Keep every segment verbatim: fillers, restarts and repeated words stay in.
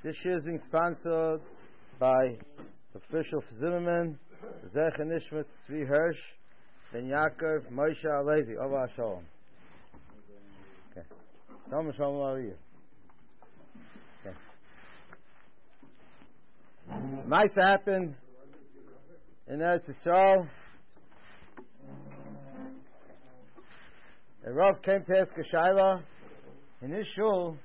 This year is being sponsored by official Zimmerman, Zecher Nishmas Tzvi Hirsch, Ben Yaakov, Moshe Alevi, Ova Shalom. Okay. Shalom Shalom, how are you? Okay. Mice happened in Eretz Yisrael. A Rav came to ask a Shaila in his shul.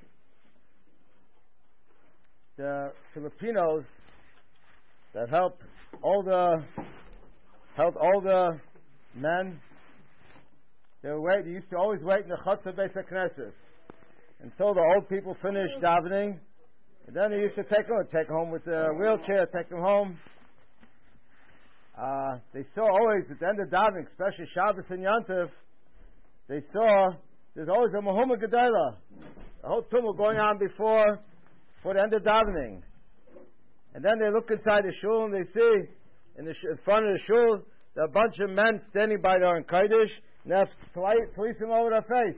The Filipinos that help older, help older men, they were wait. They used to always wait in the Chutzah Beis HaKnesses until the old people finished davening, and then they used to take them, take them home with a wheelchair, take them home. Uh, they saw always at the end of davening, especially Shabbos and Yantiv, they saw there's always a Mahuma Gedalah, a whole tumult going on before. For the end of davening, and then they look inside the shul and they see in the sh- in front of the shul there are a bunch of men standing by there in Kodesh and they have policing over their face.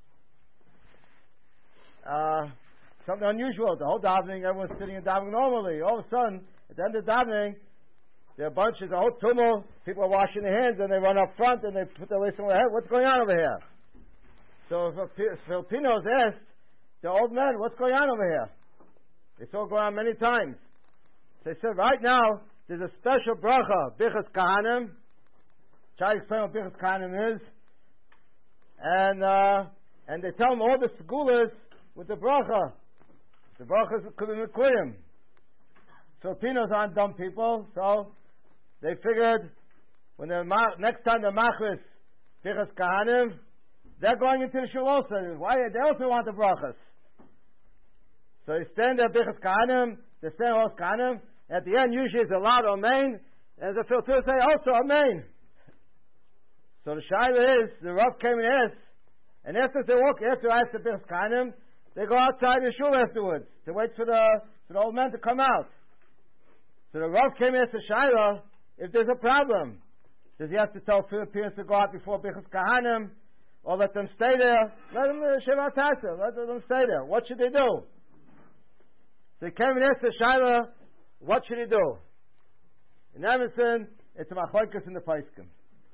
Uh, something unusual. The whole davening, everyone's sitting and davening normally. All of a sudden, at the end of davening, there are a bunch of the whole tumult. People are washing their hands and they run up front and they put their lace on their head. What's going on over here? So Filipinos asked the old men, "What's going on over here?" They saw it go on many times. They said, right now, there's a special bracha, Bichas Kahanim. Try to explain what Bichas Kahanim is. And uh, and they tell them all the segulas with the bracha. The bracha is Kuyim. Filipinos aren't dumb people, so they figured when they're ma- next time they're machlis Bichas Kahanim, they're going into the shul also. Why? They also want the brachas. So they stand there, Bichas Kahanim, they stand all Kahanim, and at the end usually it's a loud Amen, and the Filipinos say also Amen. So the Shaila is, the Rav came and asked, and after they walk, after I ask the Bichas Kahanim, they go outside the shul afterwards, to wait for the, for the old men to come out. So the Rav came and asked the Shaila, if there's a problem, does he have to tell Filipinos to go out before Bichas Kahanim, or let them stay there? Let them, Sheva Tasa, let them stay there. What should they do? So he came and asked the Shaila, what should he do? In Emerson, it's a machlokes in the Paiskim.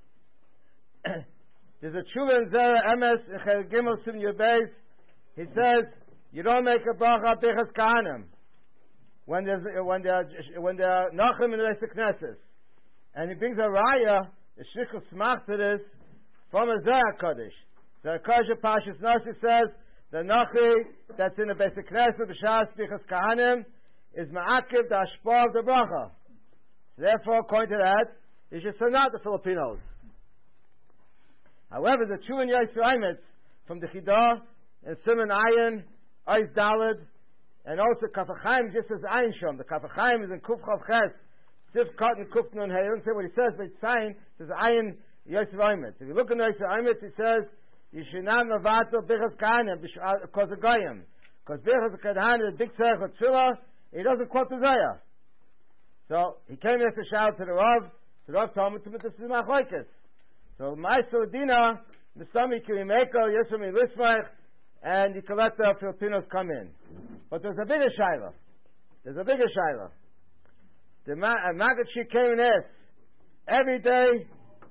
There's a tshuva in Zera Emes, in Chel Gimel Sim Yubez. He says, you don't make a bracha Bichas Kahanim when there's when there when there are nachim in the Beis HaKnesses. And he brings a raya, a shlichus smach to this, from a Zera Kodesh. The Kodesh Pashas Nasi says, the Nachi that's in the Beis HaKnesses, the Shas Bichas Kahanim, is Ma'akiv, the Ashpah of the Bracha. So therefore, according to that, you should send out the Filipinos. However, the Chu and Yisrael from the Chidah, and Simon Ayin, Eis Dalad, and also Kafachayim, just as Ayin Shom. The Kafachayim is in Kuf Chav Ches, Sif Kot and Kuf Nun Hey. I don't say what he says, but it's saying, it says Ayin Yisrael. If you look in the Yisrael, it says, you should not mavato Bichas Kahanim because of Goyim. Because Bichas Kahanim is a big tzarech of tefillah, he doesn't quote the Zayah. So he came here to shout to the Rav, the Rav told him to put this in machlokes. So Ma'aseh Dina, Mistami Kirimeko, Yeshua Lismach, and you can let the Filipinos come in. But there's a bigger Shaila. There's a bigger Shaila. The Magachi came and asked, every day,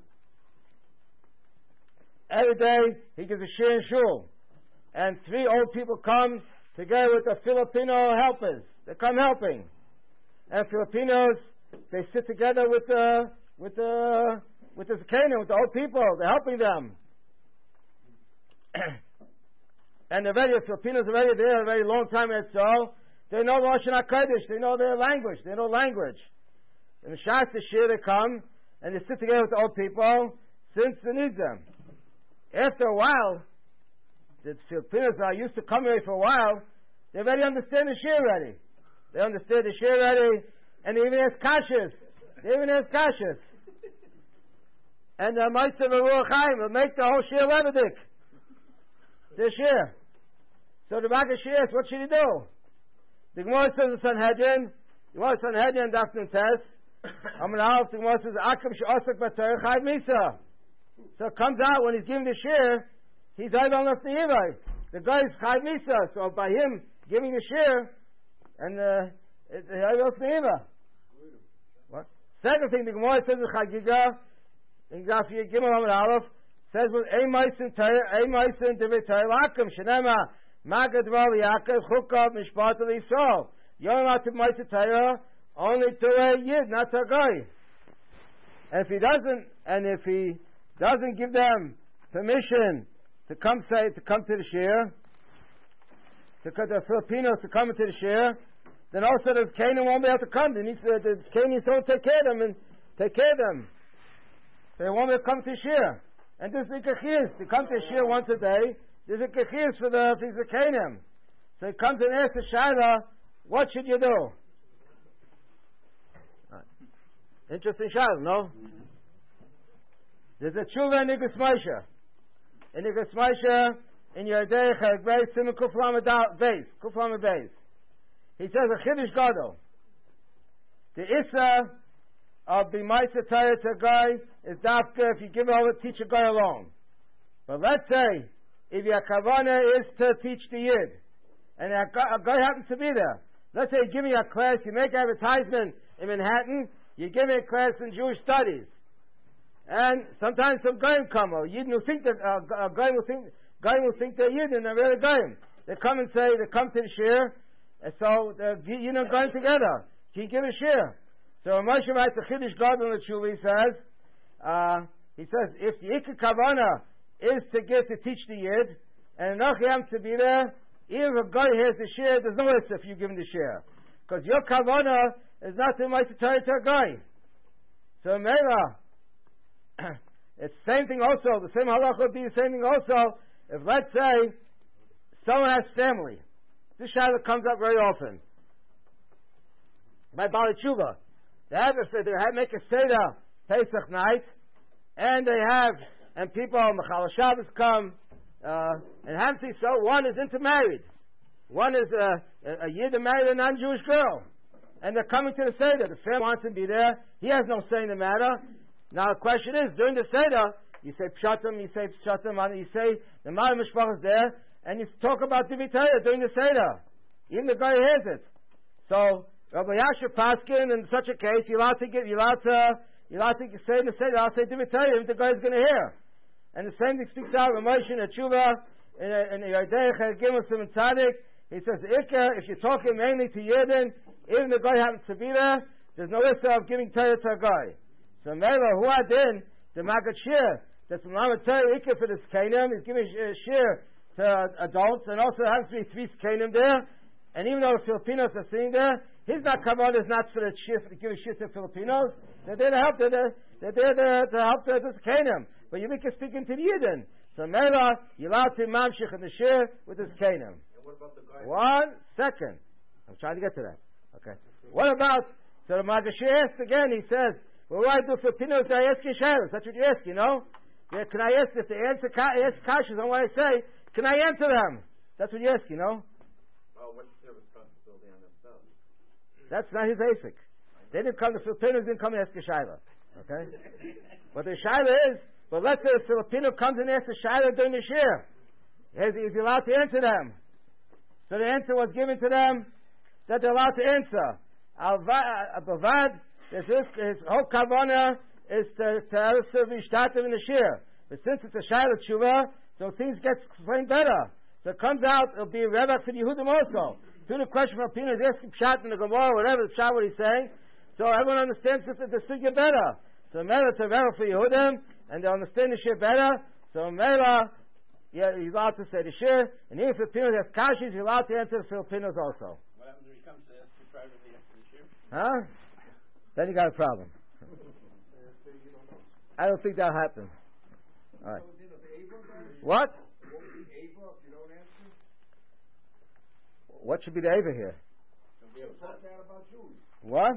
Every day he gives a shir in shul, and three old people come together with the Filipino helpers. They come helping, and Filipinos they sit together with the with the with the Zakhanim, with the old people. They're helping them, and the very Filipinos are already there a very long time at so they know Lashon HaKodesh. They know their language. They know language. And the Shas shir they come and they sit together with the old people since they need them. After a while, the Filipinos are used to come here for a while, they already understand the shir already. They understand the shir already, and they even ask kashas. They even ask kashas. And the Ma'aseh Baruch Chaim will make the whole shir levadik. The shir. So the Maggid shir asks, what should he do? The Gemara says the Sanhedrin, the Gemara Sanhedrin, Dafn Tes, Amar Aleph, the Gemara says, Akim she'osek b'Torah chayv misa. So it comes out when he's giving the shir, he's over on the Yivai. The guy is chayv misa. So by him giving the shir, and uh, it, it, what? Second thing, the Gemara says in Chagiga, in Gaf Gimel Amud Aleph, says with a meisin Torah, a meisin Divrei Torah Lakim, Shenema, Magad Dvar Yaakov, Chukav Mishpat Yisrael. You're not to meisin Torah only to a yid, not to a guy. And if he doesn't, and if he doesn't give them permission to come say to come to the shir, to the Filipinos to come into the shir, then also the Canaan won't be able to come. They need to, the Canaanites don't take care of them and take care of them. They won't be able to come to shir. And this is a kechis. To come to shir once a day, there's a kechis for the things of Canaan. So he comes and asks the Shaila, what should you do? Interesting Shaila, no? Mm-hmm. There's a tshuva in Nigas Moshe. In Nigas Moshe, in Yerdei Chag Beis, Simon Kuflam Beis, Kuflam Beis. He says a Chiddush Gadol. The Issa of the Ma'aser Torah to a guy is dafka if you give it over, teach a guy alone. But let's say, if your kavanah is to teach the Yid, and a guy, a guy happens to be there, let's say you give me a class, you make advertisement in Manhattan, you give me a class in Jewish studies. And sometimes some guy will come, or Yid will think that, uh, a guy will think, guy will think they're Yid and they're really guy. They come and say, they come to the shir, and so the you know going together. Can you give a share? So Moshe writes a Chiddush Gadol in the Shul. He says, uh, he says if the Ikar Kavana is to give to teach the Yid, and enough happens to be there, even if a guy has the share, there's no issue if you give him the share, because your Kavana is not too much to tell it to a guy. So Mela, it's the same thing also. The same halach would be the same thing also. If let's say someone has family. This shaila comes up very often. By Bali Tshuva, they have a, they have make a seder Pesach night, and they have and people Mechal Shabbos come uh, and Hamsi. So one is intermarried, one is a, a, a Yid married a non-Jewish girl, and they're coming to the seder. The family wants to be there. He has no say in the matter. Now the question is, during the seder, you say Pshatim, you say Pshatim, you say the Ma'ar Mishpach is there. And you talk about Divrei Torah during the Seder. Even the guy hears it. So, Rabbi Yasher Paskin, in such a case, you're allowed to give, you're allowed to, you're allowed to say in the Seder, I'll say Divrei Torah if the guy's going to hear. And the same thing speaks out of Moshe in the Tshuva, in the Yerdei Chag Gimel Simon Tzadik. He says, if you're talking mainly to Yidden, even the guy happens to be there, there's no issue of giving Torah to a guy. So, Mela, who had in the Maggid Shir, that's the Mammon Torah Ikar for this Canaan, he's giving Shir to adults, and also there has to be three Kanim there, and even though the Filipinos are sitting there, his not kavan is not for the shift to give a shit to Filipinos. They're there to help. They're there, they're there to, to help the, this Kanim. But you make a speaking to the Yidden. So Mela, you're allowed to mamshich in the shir with this Kanim. One second. I'm trying to get to that. Okay. What about? So the Magashi asked again. He says, "Well, why do Filipinos? I ask you shadows. That's what you ask, you know. Yeah, can I ask if they answer ask kashas on what I say? Can I answer them? That's what you ask, you know? Well, what's their responsibility on themselves? That's not his basic. They didn't come, the Filipinos didn't come and ask a Shaila. Okay? But the Shaila is, but let's say a Filipino comes and asks a Shaila during the Shir. Is he allowed to answer them? So the answer was given to them that they're allowed to answer. Al-Bavad, his whole Kavanah is to serve Ishtatim in the Shir. But since it's a Shaila Tshuva, so things get explained better. So it comes out, it'll be a Rebbe for the Yehudim also. To the question from Pino is asking Pshat in the Gemara, whatever the Pshat what he's saying. So everyone understands this, the Sugya better. So Mela it's a Rebbe for Yehudim, and they understand the Shir better. So Mela, yeah, he's allowed to say the Shir, and even if Filipinos have Kashis, he's allowed to answer the Filipinos also. What happens when he comes to ask you privately after the Shir? Huh? Then you got a problem. I don't think that'll happen. All right. What? What should be the Ava here? What?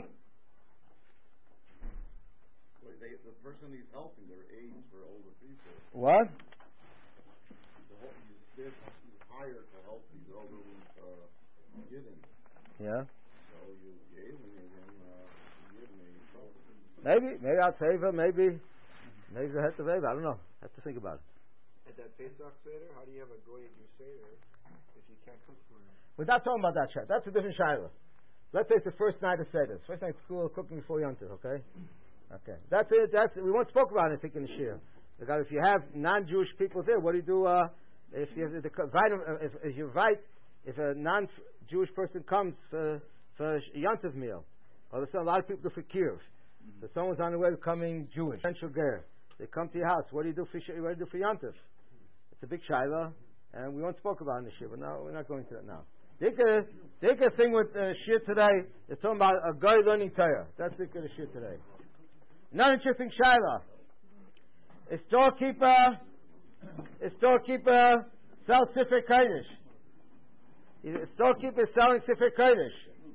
They, the person needs helping. They're aides for older people. What? The whole, he's, he's hired to help these elderly uh, Yidden. Yeah. So you alienate him. Uh, maybe, maybe I'll save her. Maybe, maybe I have to save her. I don't know. I have to think about it. At that Pesach Seder, how do you have a goy do Seder if you can't cook for him? We're not talking about that shayla. That's a different shayla. let's say it's the first night of Seder. First night of school, cooking before Yontif, okay? Okay. That's it. That's it. We won't spoke about it, I think, in the Shir. Because if you have non-Jewish people there, what do you do, uh, if you have the, if, if you invite, if a non-Jewish person comes for, for a Yontif meal, or there's a lot of people do for Kiev. So someone's on the way becoming Jewish. Central Ger. They come to your house. What do you do for what do you do for Yontif? It's a big shaila, and we won't spoke about it in the Shir, but no, we're not going to that now. Take a, take a thing with uh, Shir today. It's talking about a guy learning Torah. That's the good Shir today. Another interesting shaila. A storekeeper, a storekeeper sells Sefer Kodesh. A storekeeper is selling Sefer Kodesh.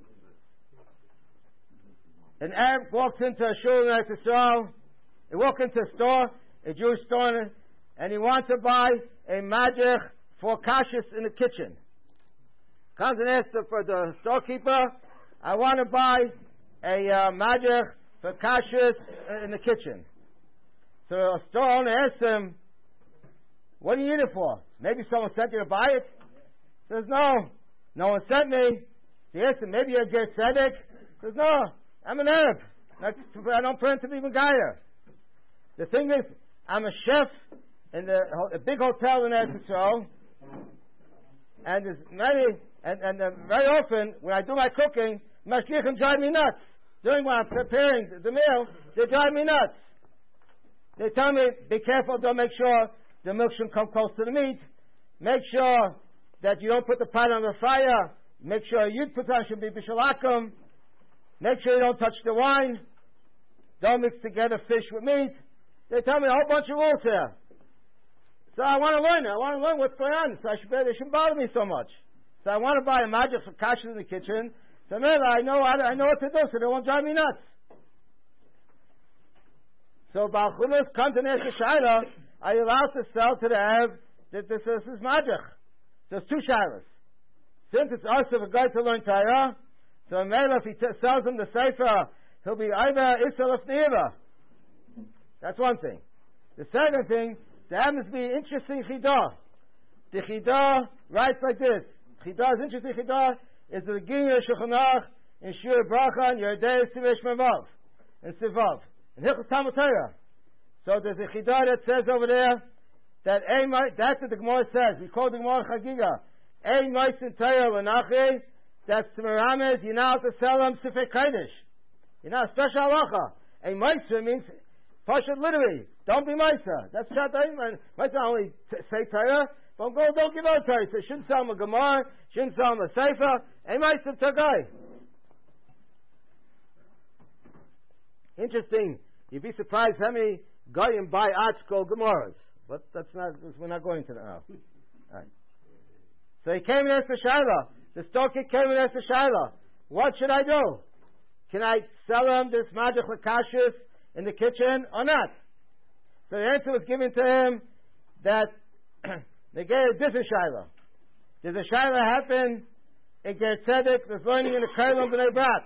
An Arab walks into a shul in Eretz Yisrael. He walks into a store, a Jewish store, and he wants to buy a magic for kashrus in the kitchen. Comes and asks for the storekeeper, I want to buy a uh, magic for kashrus in the kitchen. So a store owner asks him, what do you need it for? Maybe someone sent you to buy it? He says, no, no one sent me. He asks him, maybe you're a Ger Tzedek? He says, no, I'm an Arab. I don't plan to be Megayah. The thing is, I'm a chef in the, a big hotel in Eretz Yisrael, and there's many, and, and uh, very often when I do my cooking, mashgichim drive me nuts. During when I'm preparing the, the meal, they drive me nuts. They tell me, be careful, don't make sure the milk shouldn't come close to the meat. Make sure that you don't put the pot on the fire. Make sure you'd put on should be bishalakum. Make sure you don't touch the wine. Don't mix together fish with meat. They tell me a whole bunch of rules here. So I want to learn it. I want to learn what's going on. So I should, they shouldn't bother me so much. So I want to buy a magic for kashrus in the kitchen. So man, I know I know what to do, so they won't drive me nuts. So Baal Chulus comes and asks the Shaila, are you allowed to sell to the Arab that this, this is magic? There's two Shailas. Since it's us of a guy to learn Torah, so Mela, if he t- sells him the Sefer, he'll be either Isra of Neiva. That's one thing. The second thing, there happens to be interesting Chidah. The Chidah writes like this. Chidah is interesting Chidah, is the Gimel Shulchan Aruch in Shur Bracha and Yerdei Sivesh Mavav and Sivav. In Hilchos Talmud Torah. So there's a Chidah that says over there that a that's what the Gemara says. We call the Gemara Chagiga. A Moisin Torah L'Nachri, that's Merames, you're not to sell them Sefer Kodesh. You're not a special halacha. A Moisin means Pashut literally. Don't be Moisa. That's Shat Ayman. Moisa only t- say Torah, but go, don't give out Torah. So shouldn't sell him a Gemara, shouldn't sell him a Sefer. A Moisin Tagai. Interesting. You'd be surprised how many Goyim buy Archko Gemaras. But that's not, we're not going to that now. Right. So he came and asked the Shaila. The storekeeper came and asked the Shaila, what should I do? Can I sell him this magic kashrus in the kitchen or not? So the answer was given to him that they gave this a Shaila. There's a Shaila happen in Ger Tzedek that's learning in the Kerlam B'nai Brak.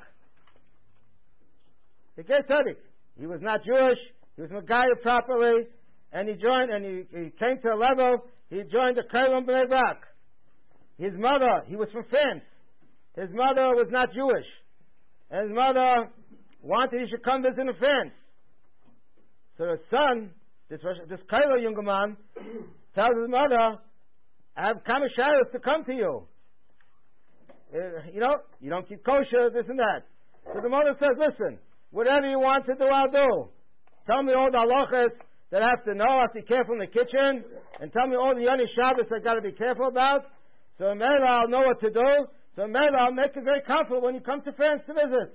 The Ger Tzedek. He was not Jewish. He was Megayah properly, and he joined, and he, he came to a level, he joined the Kerlam B'nai Brak. His mother, he was from France. His mother was not Jewish. And his mother wanted he should come visit in France. So his son, this, this Kailo younger man, tells his mother, I have Kamishayos to come to you. Uh, you know, you don't keep kosher, this and that. So the mother says, listen, whatever you want to do, I'll do. Tell me all the halachas that I have to know. I have to be careful in the kitchen. And tell me all the Yoni Shabbos I've got to be careful about. So in Mela, I'll know what to do. So in Mela, I'll make it very comfortable when you come to France to visit.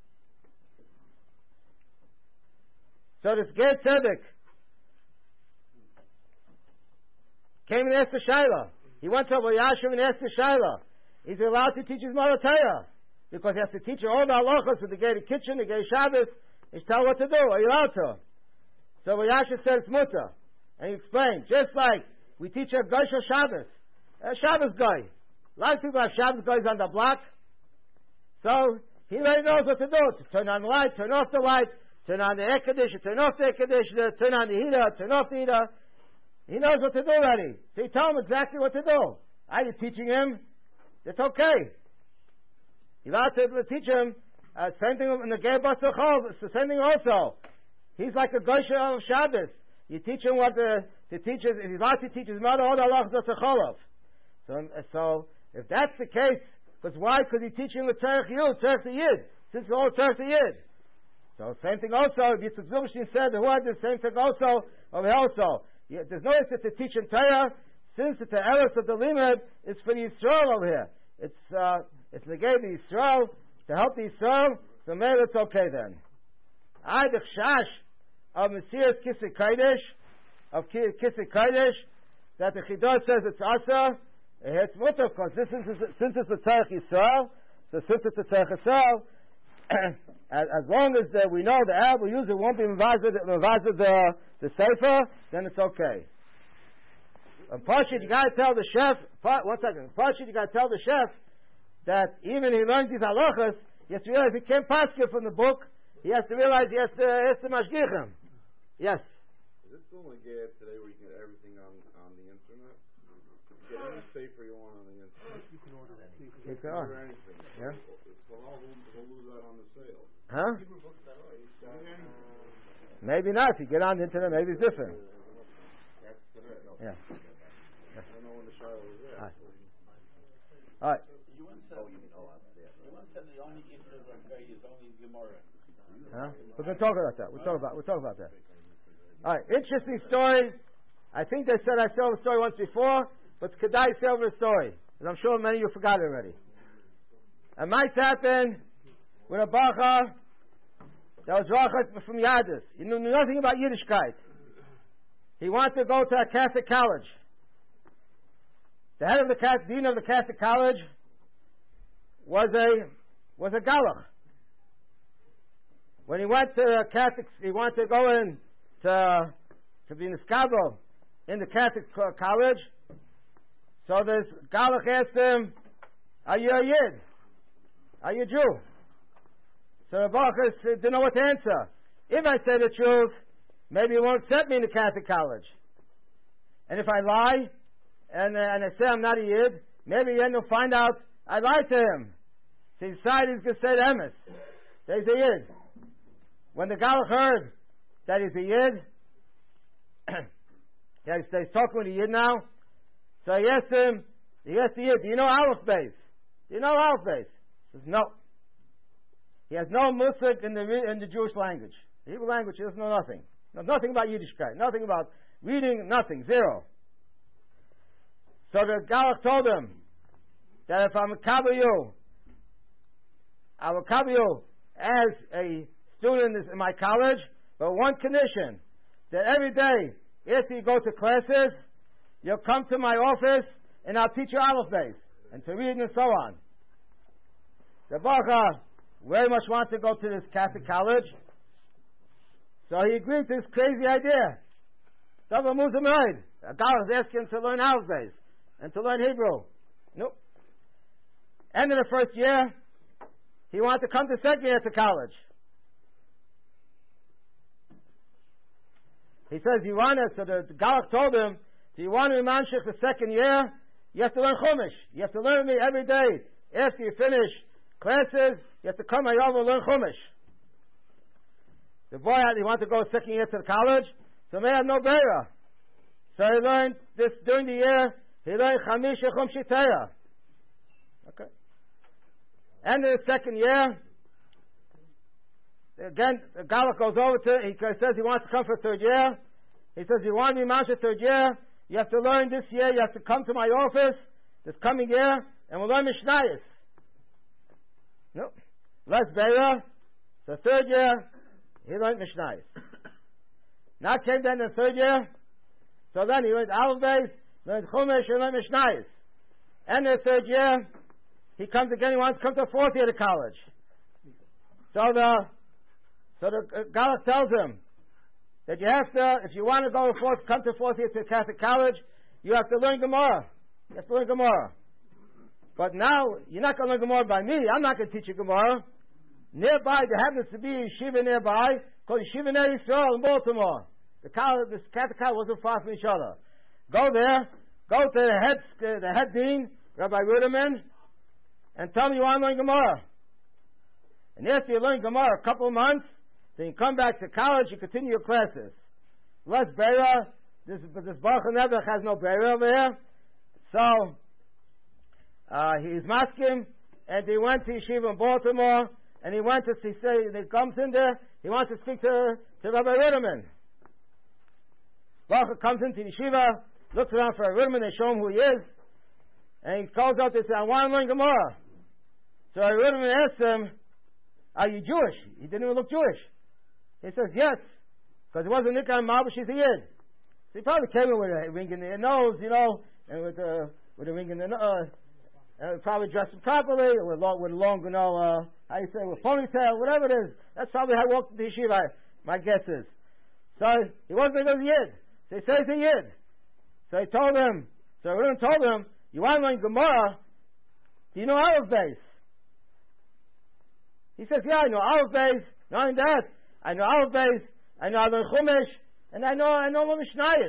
So this Ger Tzedek came and asked the Shaila. He went to Abu Yashim and asked the Shaila. Is he allowed to teach his mother Torah? Because he has to teach her all the halachas with the Ger kitchen, the Ger Shabbos. He's tell her what to do. Are you allowed to? So Abu Yashim said it's mutter. And he explained, just like we teach a Goshel Shabbos. A Shabbos guy. A lot of people have Shabbos guys on the block. So he already knows what to do. To turn on the light, turn off the light, turn on the air conditioner, turn off the air conditioner, turn on the heater, turn off the heater. He knows what to do already. So you tell him exactly what to do. Are you teaching him? It's okay. You're allowed to teach him. Uh, same thing in the Ger Basar Chol. It's the same thing also. He's like a Gosha of Shabbos. You teach him what the, to teach his, if he's allowed to teach his mother all the halachas of Tzecholov. So, so, if that's the case, because why? Because he's teaching the Tzerech Yud, Tzerech the Yid. Since it's all Tzerech the Yid. So, same thing also, if Yitzchak Zilberstein said the word, the same thing also, over here also. You, there's no issue to teach in Torah, since it's the Eretz of the Limud, it's for the Yisrael over here. It's, uh, it's the Gay the Yisrael, to help the Yisrael, so maybe it's okay then. I, the Chash, of Messiah's Kisei Kodesh, of Kisei Kodesh, that the Chidor says it's Asa, it's mutter, of course. This is, since it's a Tzarech Yisrael, so since it's a Tzarech Yisrael, as, as long as uh, we know the Arab will use it won't be Mavazah the, the Sefer, then it's okay. And Parshit, you gotta tell the chef, one second, Parshit, you gotta tell the chef that even he learns these halachas, he has to realize he can't pass it from the book, he has to realize he has to, he has to mashgich him. Yes. Is it still like Gad today where you can get everything on, on the internet? Get any safer you want on the internet. You can order that. You can, you can order anything. Yeah. So how will lose that on the sale? Huh? Maybe not. If you get on the internet, maybe it's different. That's today. Yeah. I don't know when the Shiloh is there. All right. All right. You once said, you once said the only internet on Gay is only Gemara. Huh? We're going to talk about that. We'll talk about. We'll talk about that. All right. Interesting story. I think they said I saw the story once before, but it's Kedai Silver story, and I'm sure many of you forgot it already. It might happen with a bacha that was rachat from Yadis. He knew nothing about Yiddishkeit. He wanted to go to a Catholic college. The head of the Catholic, dean of the Catholic college was a was a Galach. When he went to a Catholic, he wanted to go in to to be niskabel in the Catholic college. So this Galach asked him, "Are you a Yid? Are you a Jew?" So the Bachas didn't know what to answer. If I say the truth, maybe he won't accept me in the Catholic college. And if I lie, and, uh, and I say I'm not a Yid, maybe then he'll find out I lied to him. So he decided he's going to say the emes, that he's a Yid. When the Galach heard that he's a Yid, yeah, he's, he's talking with a Yid now, so he asked him, he asked the Yid, do you know Aleph Beis? Do you know Aleph Beis? He says, no. He has no musik in the in the Jewish language. The Hebrew language, he doesn't know nothing. Knows nothing about Yiddishkeit, nothing about reading, nothing, zero. So the Galach told him that if I'm a cover you, I will cover you as a student in my college, but one condition, that every day, after you go to classes, you'll come to my office and I'll teach you Aleph Beis, and to read and so on. The Bacha very much wants to go to this Catholic college, so he agreed to this crazy idea. Dava Muzamayid. A guy was asking him to learn Aleph Beis and to learn Hebrew. Nope. End of the first year, he wanted to come to second year to college. He says, you want to, so the, the Galach told him, if you want to be manshich the second year, you have to learn Chumash. You have to learn me every day. After you finish classes, you have to come over and learn Chumash. The boy had, he wanted to go second year to the college, so he had no beira. So he learned this during the year, he learned Chamish Chum Shitaya. Okay. End of the second year, again, the Galach goes over to, he says he wants to come for third year. He says, you want to be Masha third year, you have to learn this year, you have to come to my office this coming year, and we'll learn Mishnayos. Nope. Less beira. So third year, he learned Mishnayos. Now came then the third year, so then he learned Aleph Beis, learned Chumash, and learned Mishnayos. And the third year, he comes again, he wants to come to fourth year to college. So the, so the Galach tells him that you have to, if you want to go to fourth, come to fourth year to Catholic college, you have to learn Gemara. You have to learn Gemara. But now, you're not going to learn Gemara by me. I'm not going to teach you Gemara. Nearby, there happens to be a yeshiva nearby called Yeshiva Ner Yisrael in Baltimore. The college, this Catholic college wasn't far from each other. Go there, go to the head, uh, the head dean, Rabbi Ruderman, and tell me you want to learn Gemara. And after you learn Gemara a couple of months, then you come back to college, you continue your classes. Less Beira, this, this Baruch Nebuch has no Beira over here. So, uh, he's masking, and he went to Yeshiva in Baltimore, and he went to see, say, he comes in there, he wants to speak to, to Rabbi Ritterman. Baruch comes into Yeshiva, looks around for a Ritterman, they show him who he is, and he calls out, they say, I want to learn Gemara. So Rabbi Ritterman asks him, are you Jewish? He didn't even look Jewish. He says, yes, because it wasn't Nikan Mabush, he's a Yid. So he probably came in with a ring in the nose, you know, and with a, with a ring in the nose, uh, and probably dressed properly, or with long, with long, you know, uh, how you say, with ponytail, whatever it is. That's probably how he walked into yeshiva, my guess is. So he wasn't a good Yid. So he says he's a Yid. So he told him, so Aaron told him, you want to learn Gemara, do you know Aleph Beis? He says, yeah, I know Aleph Beis. Not only that, I know Aleph Beis, I know Adon Chumash, and I know, I know Mishnayos.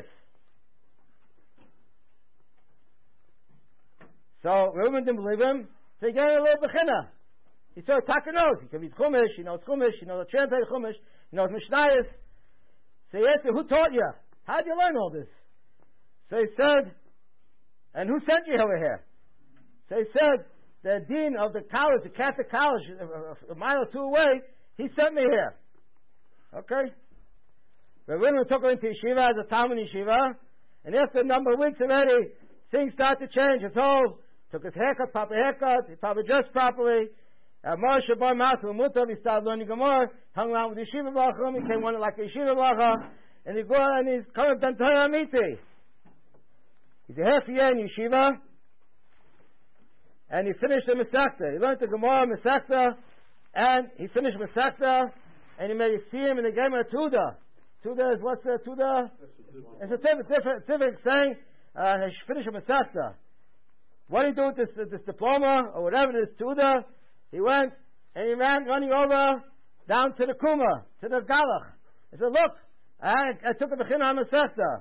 So Reuben didn't believe him, so he gave him a little bechina. He said, Taka knows. He can read Chumash, he knows Chumash, he knows the translated Chumash, he knows Mishnayos. So he asked him, who taught you? How did you learn all this? So he said, and who sent you over here? So he said, the dean of the college, the Catholic college, a mile or two away, he sent me here. Okay? Rabbi Ritterman took him into yeshiva as a Talmud yeshiva, and after a number of weeks already, things started to change. His whole, took his haircut, proper haircut, he probably dressed properly. Moshe Bar Masu Mutav, he started learning Gemara, hung around with yeshiva Bacham, he came one like a yeshiva Bacha, and he go and he's coming to Torah Amiti. He's a half year in yeshiva, and he finished the Masechta. He learned the Gemara Masechta, and he finished Masechta, and he made a siyum, and they gave him a Tuda. Tuda is, what's the Tuda? It's a certificate saying, uh, he finished a Masechta. What did he do with this, this diploma, or whatever it is, Tuda? He went, and he ran running over down to the Kuma, to the Galach. He said, look, I, I took a Bechina on Masechta.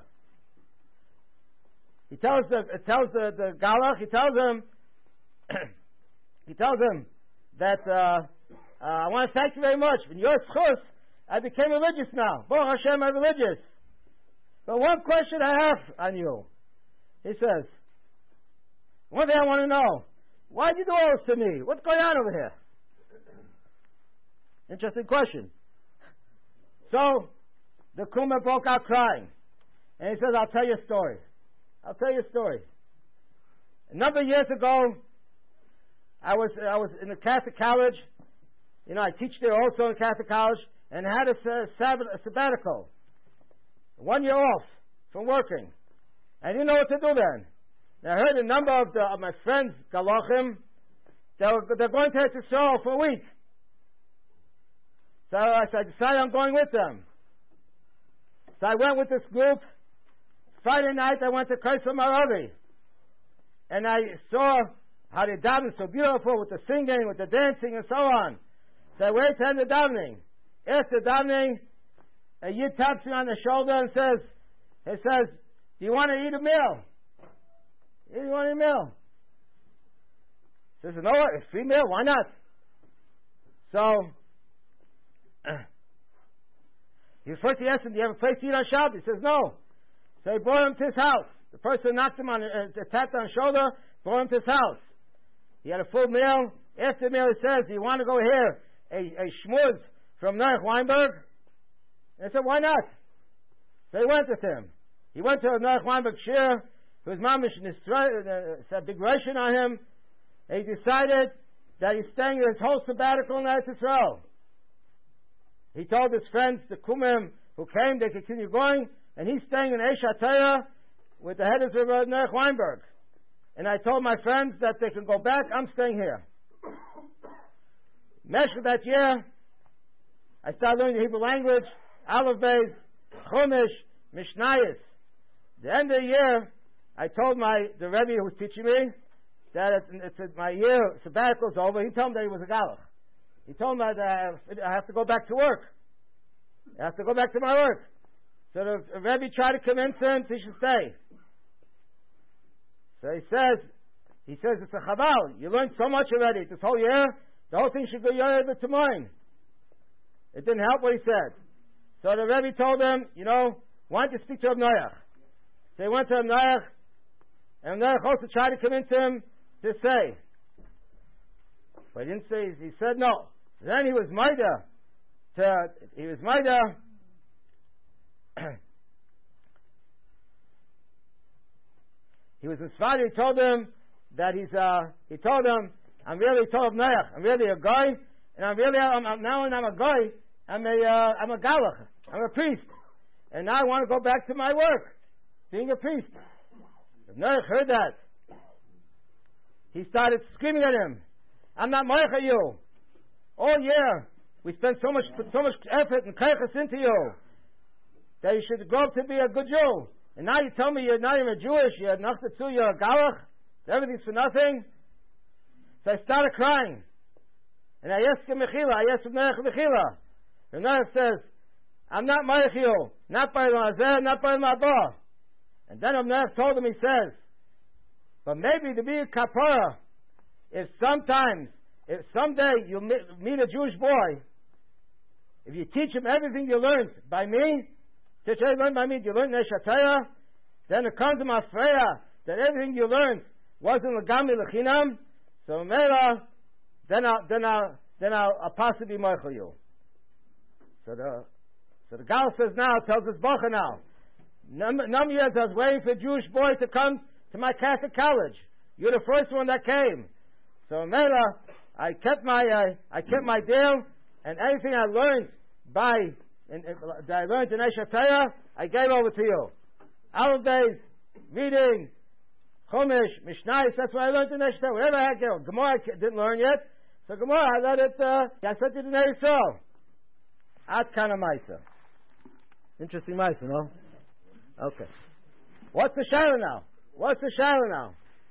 He tells the, tells the, the Galach, he tells him, he tells him that uh, uh, I want to thank you very much. In your schus, I became religious now. Baruch Hashem, I'm religious. But one question I have on you. He says, one thing I want to know. Why did you do all this to me? What's going on over here? Interesting question. So, the Kuma broke out crying. And he says, I'll tell you a story. I'll tell you a story. A number of years ago, I was I was in the Catholic college. You know, I teach there also in Catholic college, and had a, sabbat, a sabbatical. One year off from working. I didn't know what to do then. And I heard a number of, the, of my friends, Galachim, they're, they're going to Israel for a week. So I, so I decided I'm going with them. So I went with this group. Friday night I went to Kaisar Maravi. And I saw how they davened so beautiful with the singing, with the dancing and so on. So I waited to end the davening. After davening, a Yid taps me on the shoulder and says, he says, do you want to eat a meal? Do you want to eat a meal? He says, no, a free meal, why not? So, he first he asked him, do you have a place to eat on Shabbat? He says, no. So he brought him to his house. The person knocked him on, uh, tapped on the shoulder, brought him to his house. He had a full meal. After the meal, he says, do you want to go here? A, a shmuz from Noach Weinberg? And I said, why not? So he went with him. He went to Noach Weinberg shir, whose mamish uh, a big ration on him, and he decided that he's staying his whole sabbatical in Eretz Yisrael. He told his friends, the Kumim, who came, they continue going, and he's staying in Eish HaTorah with the head of Noach Weinberg. And I told my friends that they can go back, I'm staying here. Next that year, I started learning the Hebrew language, Aleph Beis, Chumash, Mishnayos. The end of the year, I told my the Rebbe who was teaching me that it's, it's my year sabbatical is over. He told me that he was a Galach. He told me that I have to go back to work. I have to go back to my work. So the Rebbe tried to convince him he should stay. So he says, he says it's a chabal. You learned so much already this whole year. The whole thing should go Yored to mine. It didn't help what he said. So the Rebbe told him, you know, why don't you speak to Reb Noach? So he went to Reb Noach, and Reb Noach also tried to convince him to say. But he didn't say, he said no. Then he was Maida. To, he was Maida. He was inspired. He told him that he's, uh, he told him, I'm really told Noach, I'm really a guy, and I'm really, I'm, I'm, now when I'm a guy, I'm a, uh, I'm a galach, I'm a priest, and now I want to go back to my work, being a priest. If Noach heard that, he started screaming at him, I'm not moich at you. All year, we spent so much, put so much effort and kaiches into you, that you should grow up to be a good Jew. And now you tell me you're not even Jewish, you're not too, you're a galach, everything's for nothing. So I started crying. And I asked him Mechila, I asked him Noach Mechila. And Noach says, I'm not Ma'achiu, not by Mazeh, not by Ma'abah. And then Noach told him, he says, but maybe to be a kapara, if sometimes, if someday you meet a Jewish boy, if you teach him everything you learned by me, teach everything you learned by me, you learned Neshataya, then it comes to Mafreya, that everything you learned wasn't Lagami Lechinam, so Mela, then I'll, then I'll, then I'll, I'll possibly Michael you. So the, so the Gal says now, tells his Bacha now, number, number years I was waiting for a Jewish boy to come to my Catholic college. You're the first one that came. So Mela, I kept my, uh, I kept my deal, and anything I learned by, in, in, that I learned in Eshataya, I gave over to you. All days, reading, Chumash, Mishnayos, that's what I learned in Eshataya. Whatever I had, you know, Gemara I didn't learn yet. So Gemara, I let it, uh, I sent it in Erisol. At kind of Maisa. Interesting Maisa, no? Okay. What's the Shaila now? What's the Shaila now?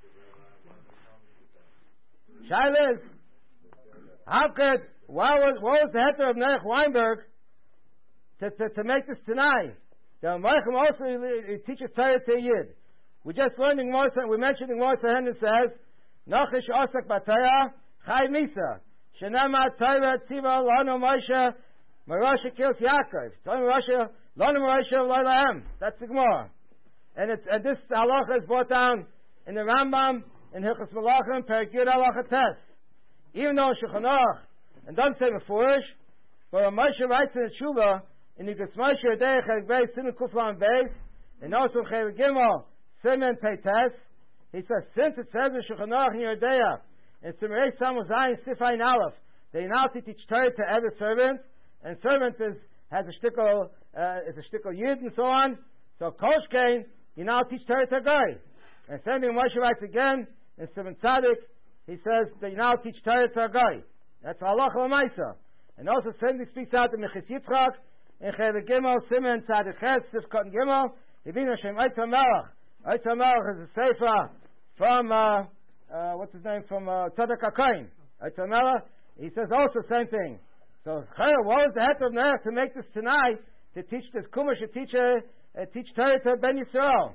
Shaila is, how could, what was, what was the heter of Noach Weinberg to, to, to make this tonight? The Malachim also he, he teaches Torah to a Yid. We just learned in Moshe, we mentioned in Moshe Henry says, Nochish Osak Bataya, Chai Misa, Shenama Torah Tziva Lano Moshe, Marosha kills Yaakov. Torah Marosha, Lano Marosha Loilahem. That's the Gemara. And, it's, and this halacha is brought down in the Rambam, in Hilchos Malachim, Perek Yud Halacha Tes. Even though Shulchan Aruch, and doesn't say Mefurish, but when Moshe writes in the Tshuva, in Yigas Moshe Yodei Chelik Beis Siman Kuflan Beis, and also Chelik Gimel Siman Peites, he says, since it says in Shulchan Aruch in Yodea, in Simerei Samu Zayin Sifayin Aleph, they now teach Torah to every servant, and servant is has a shtickle, uh, is a shtickle Yid and so on. So Koshkein, you now teach Torah to a guy. And same thing Moshe writes again in Siman Tzadik, he says that you now teach Torah to a guy. That's halacha l'maisa. And also same thing speaks out in Mechis Yitzchak, in Chelik Gimel, Siman Tzadik Ches, Sifkot Gimel, Yivin Hashem Eitz HaMelech. Eitz HaMelech is a sefer from, uh, uh, what's his name, from uh, Tzadok HaKohen. Eitz HaMelech, he says also same thing. So, what was the head of Noach to make this tonight, to teach this Kumash, to teach, uh, uh, teach Torah to Ben Yisrael?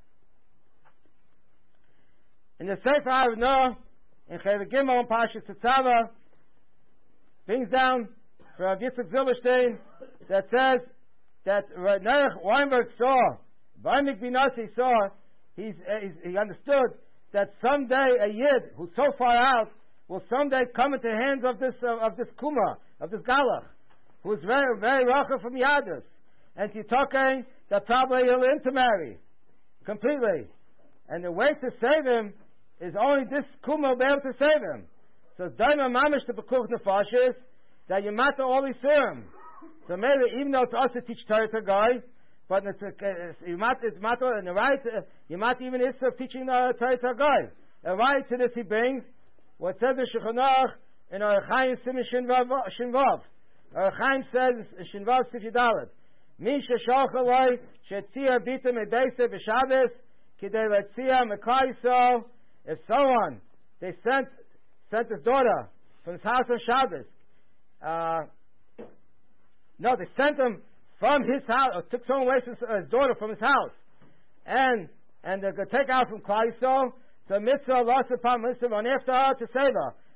In the Sefer of Noah, in Chelik Gimel and Parshas Tetzaveh, brings down from Yitzchak Zilberstein that says that Noach Weinberg saw, Vaynik Binasi saw, he's, uh, he's, he understood that someday a Yid who's so far out will someday come into the hands of this uh, of this Kuma, of this Galach, who is very, very racha from Yadus. And you're talking that probably he'll intermarry completely. And the way to save him is only this Kuma will be able to save him. So Daima Mamish to Bekuch Nefashis, that you matter all these serum. So maybe even though it's us to teach Torah to guy, but it's, it's, you matter, it's matter, and the right, uh, you matter even is of teaching uh, Torah to guy. A right to this he brings, what says in Shulchan Aruch, in Orach Chaim Siman Shinvav. Orach Chaim says in Shinvav Sif Yudalet, Mi sheshalch aloi shetzia bita mebeise b'Shabbos kidei letzia mekar Yisrael. If someone they sent sent his daughter from his house on Shabbos, uh, no, they sent him from his house, or took someone away from his daughter from his house, and and they're going to take out from Klal Yisrael. So mitzvah lost upon mitzvah on after her to save her.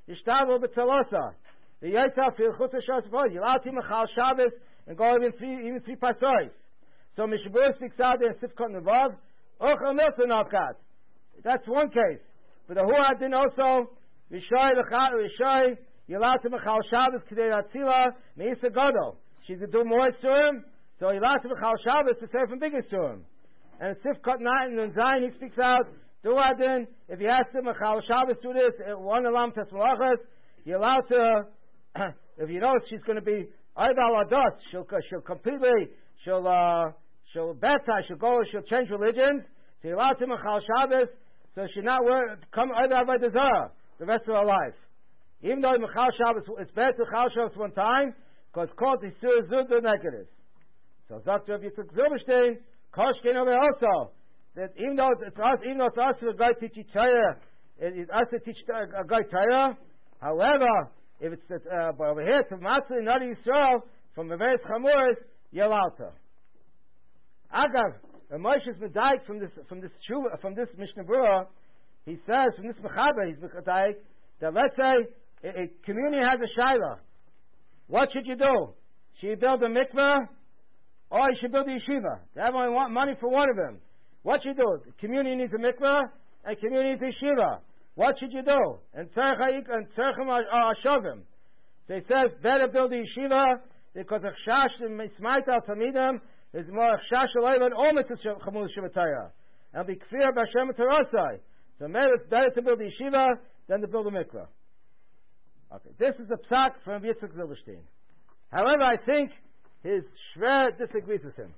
Yishtavu b'tzelosa. The Yitzhak fil chutz ha'shas. You're allowed to mechal Shabbos and go even three, even three pasois. So Mishabur speaks out there in Sifkot Nevav. Ochel milton avkat. That's one case. But the Huadin also, Rishoy Rishoy, you're allowed to mechal Shabbos k'dei atzila meisa gadol. She's to do more surim, so you're allowed to mechal Shabbos to save from bigger surim. And Sifkot nine and Zayin, he speaks out. Duadin, if you ask him mechal Shabbos do this, one alam tesmalachas, you're allowed to. If you know she's going to be Aydal Ados, she'll she'll completely she'll uh, she'll baptize, she'll go, she'll change religions. So you're allowed to mechal Shabbos, so she'll not wear, come Aydal by the Zara the rest of her life. Even though mechal Shabbos, it's better to mechal Shabbos one time because it's called the Sur Zud the negative. So Doctor Rabbi Yitzchak Zilberstein, Koshkin over also that even though it's us, even though it's us to a guy teach Torah, it's us to teach a guy Torah. However, if it's uh, but over here to Matzah not Yisrael from the various Chamuras, you're allowed to. Agav, Moshe is medayik from this from this Shuva, from this Mishnah Berurah. He says from this Mechaber, he's medayik that let's say a, a community has a shaila. What should you do? Should you build a mikveh or you should build a yeshiva? They have only want money for one of them. What should you do? The community needs a mikveh and community needs a yeshiva. What should you do? And Tzerchem Ashovim. So he says, better build a yeshiva because a chash and mismait al tamidim is more a chash alayla and all mitzvah chamul shivataya. And be kfir b'Hashem terosai. So it's better to build a yeshiva than to build a mikveh. Okay, this is a psak from Yitzchak Zilberstein. However, I think his Shver disagrees with him.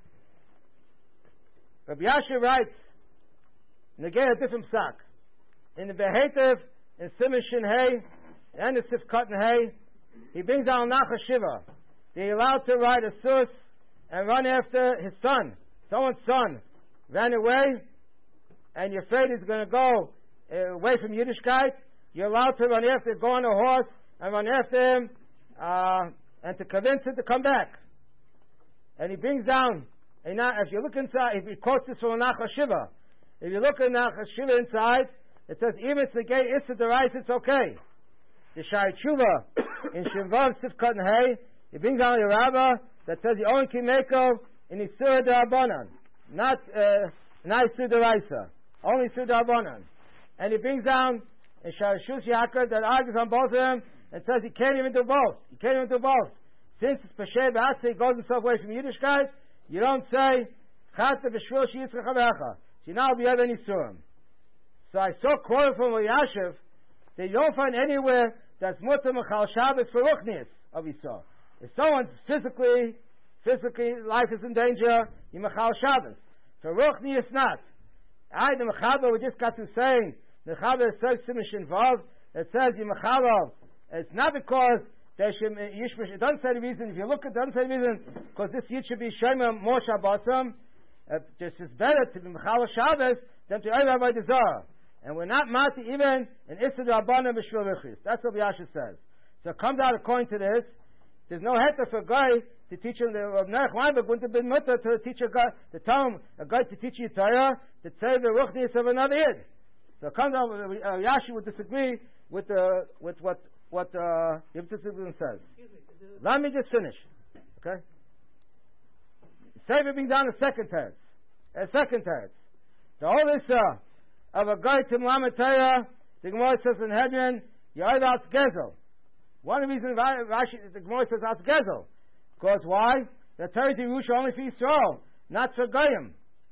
Rabbi Yasher writes, negate a different psak. In the Behetev, in Siman Shin Hey, and the Sifkot Hey, he brings down Nacha Shiva. They're allowed to ride a sus and run after his son. Someone's son ran away, and you're afraid he's going to go uh, away from Yiddishkeit. You're allowed to run after, go on a horse and run after him, uh, and to convince him to come back. And he brings down, and now, if you look inside, if he quotes this from Nacha Shiva, if you look at Nacha Shiva inside, it says, even if it's the gay Issa Derais, it's okay. The Shai Tshuva, in Shimvav Sifkot Hey, he brings down a rabba that says, you only can make in Isur D'Abanan, not, uh, not Isur Deraisa, only Isur D'Abanan. And he brings down in Shai Shus Yaakov that argues on both of them and says, he can't even do both. He can't even do both. Since it's Peshay B'Aseh, he goes himself away from Yiddishkeit, you don't say, Chata B'Shvil Sheyitzchak Havecha. So now we have any Surim. So I saw quoted from Yashiv that you don't find anywhere that's mutter mechal Shabbos for ruchnius of Yisrael. If someone's physically, physically life is in danger, you mechal Shabbos. For ruchnius not. I the mechaber we just got to saying the mechaber says Simishin Vav it says you mechal. It's not because there should Yishmash. It doesn't say the reason. If you look at it, it doesn't say the reason because this yid should be Shema more Shabbatim. Uh, this is better to be mechal Shabbos than to Eivah by the Zara. And we're not mati even in Issa D'Rabbanan B'Shvil Richis. That's what Yasha says. So it comes out according to this. There's no heter for a guy to teach him the Rav Nerech Weinberg wouldn't have been mutter to teach a guy to tell him a guy to teach you Torah to say the ruchnius of another yid. So it comes out. Uh, Yashi would disagree with uh, with what what uh, Yitzchak says. Let me just finish. Okay. Save it being down a second teretz. A second teretz. The whole Issa of a guy to Muhammad Torah, the Gemara says in Hedron, Ya'id Atz Gezel. One of the reasons Rashi, the Gemara says Atz Gezel. Because why? The Torah is Yerusha only for Yisrael, not for Goyim.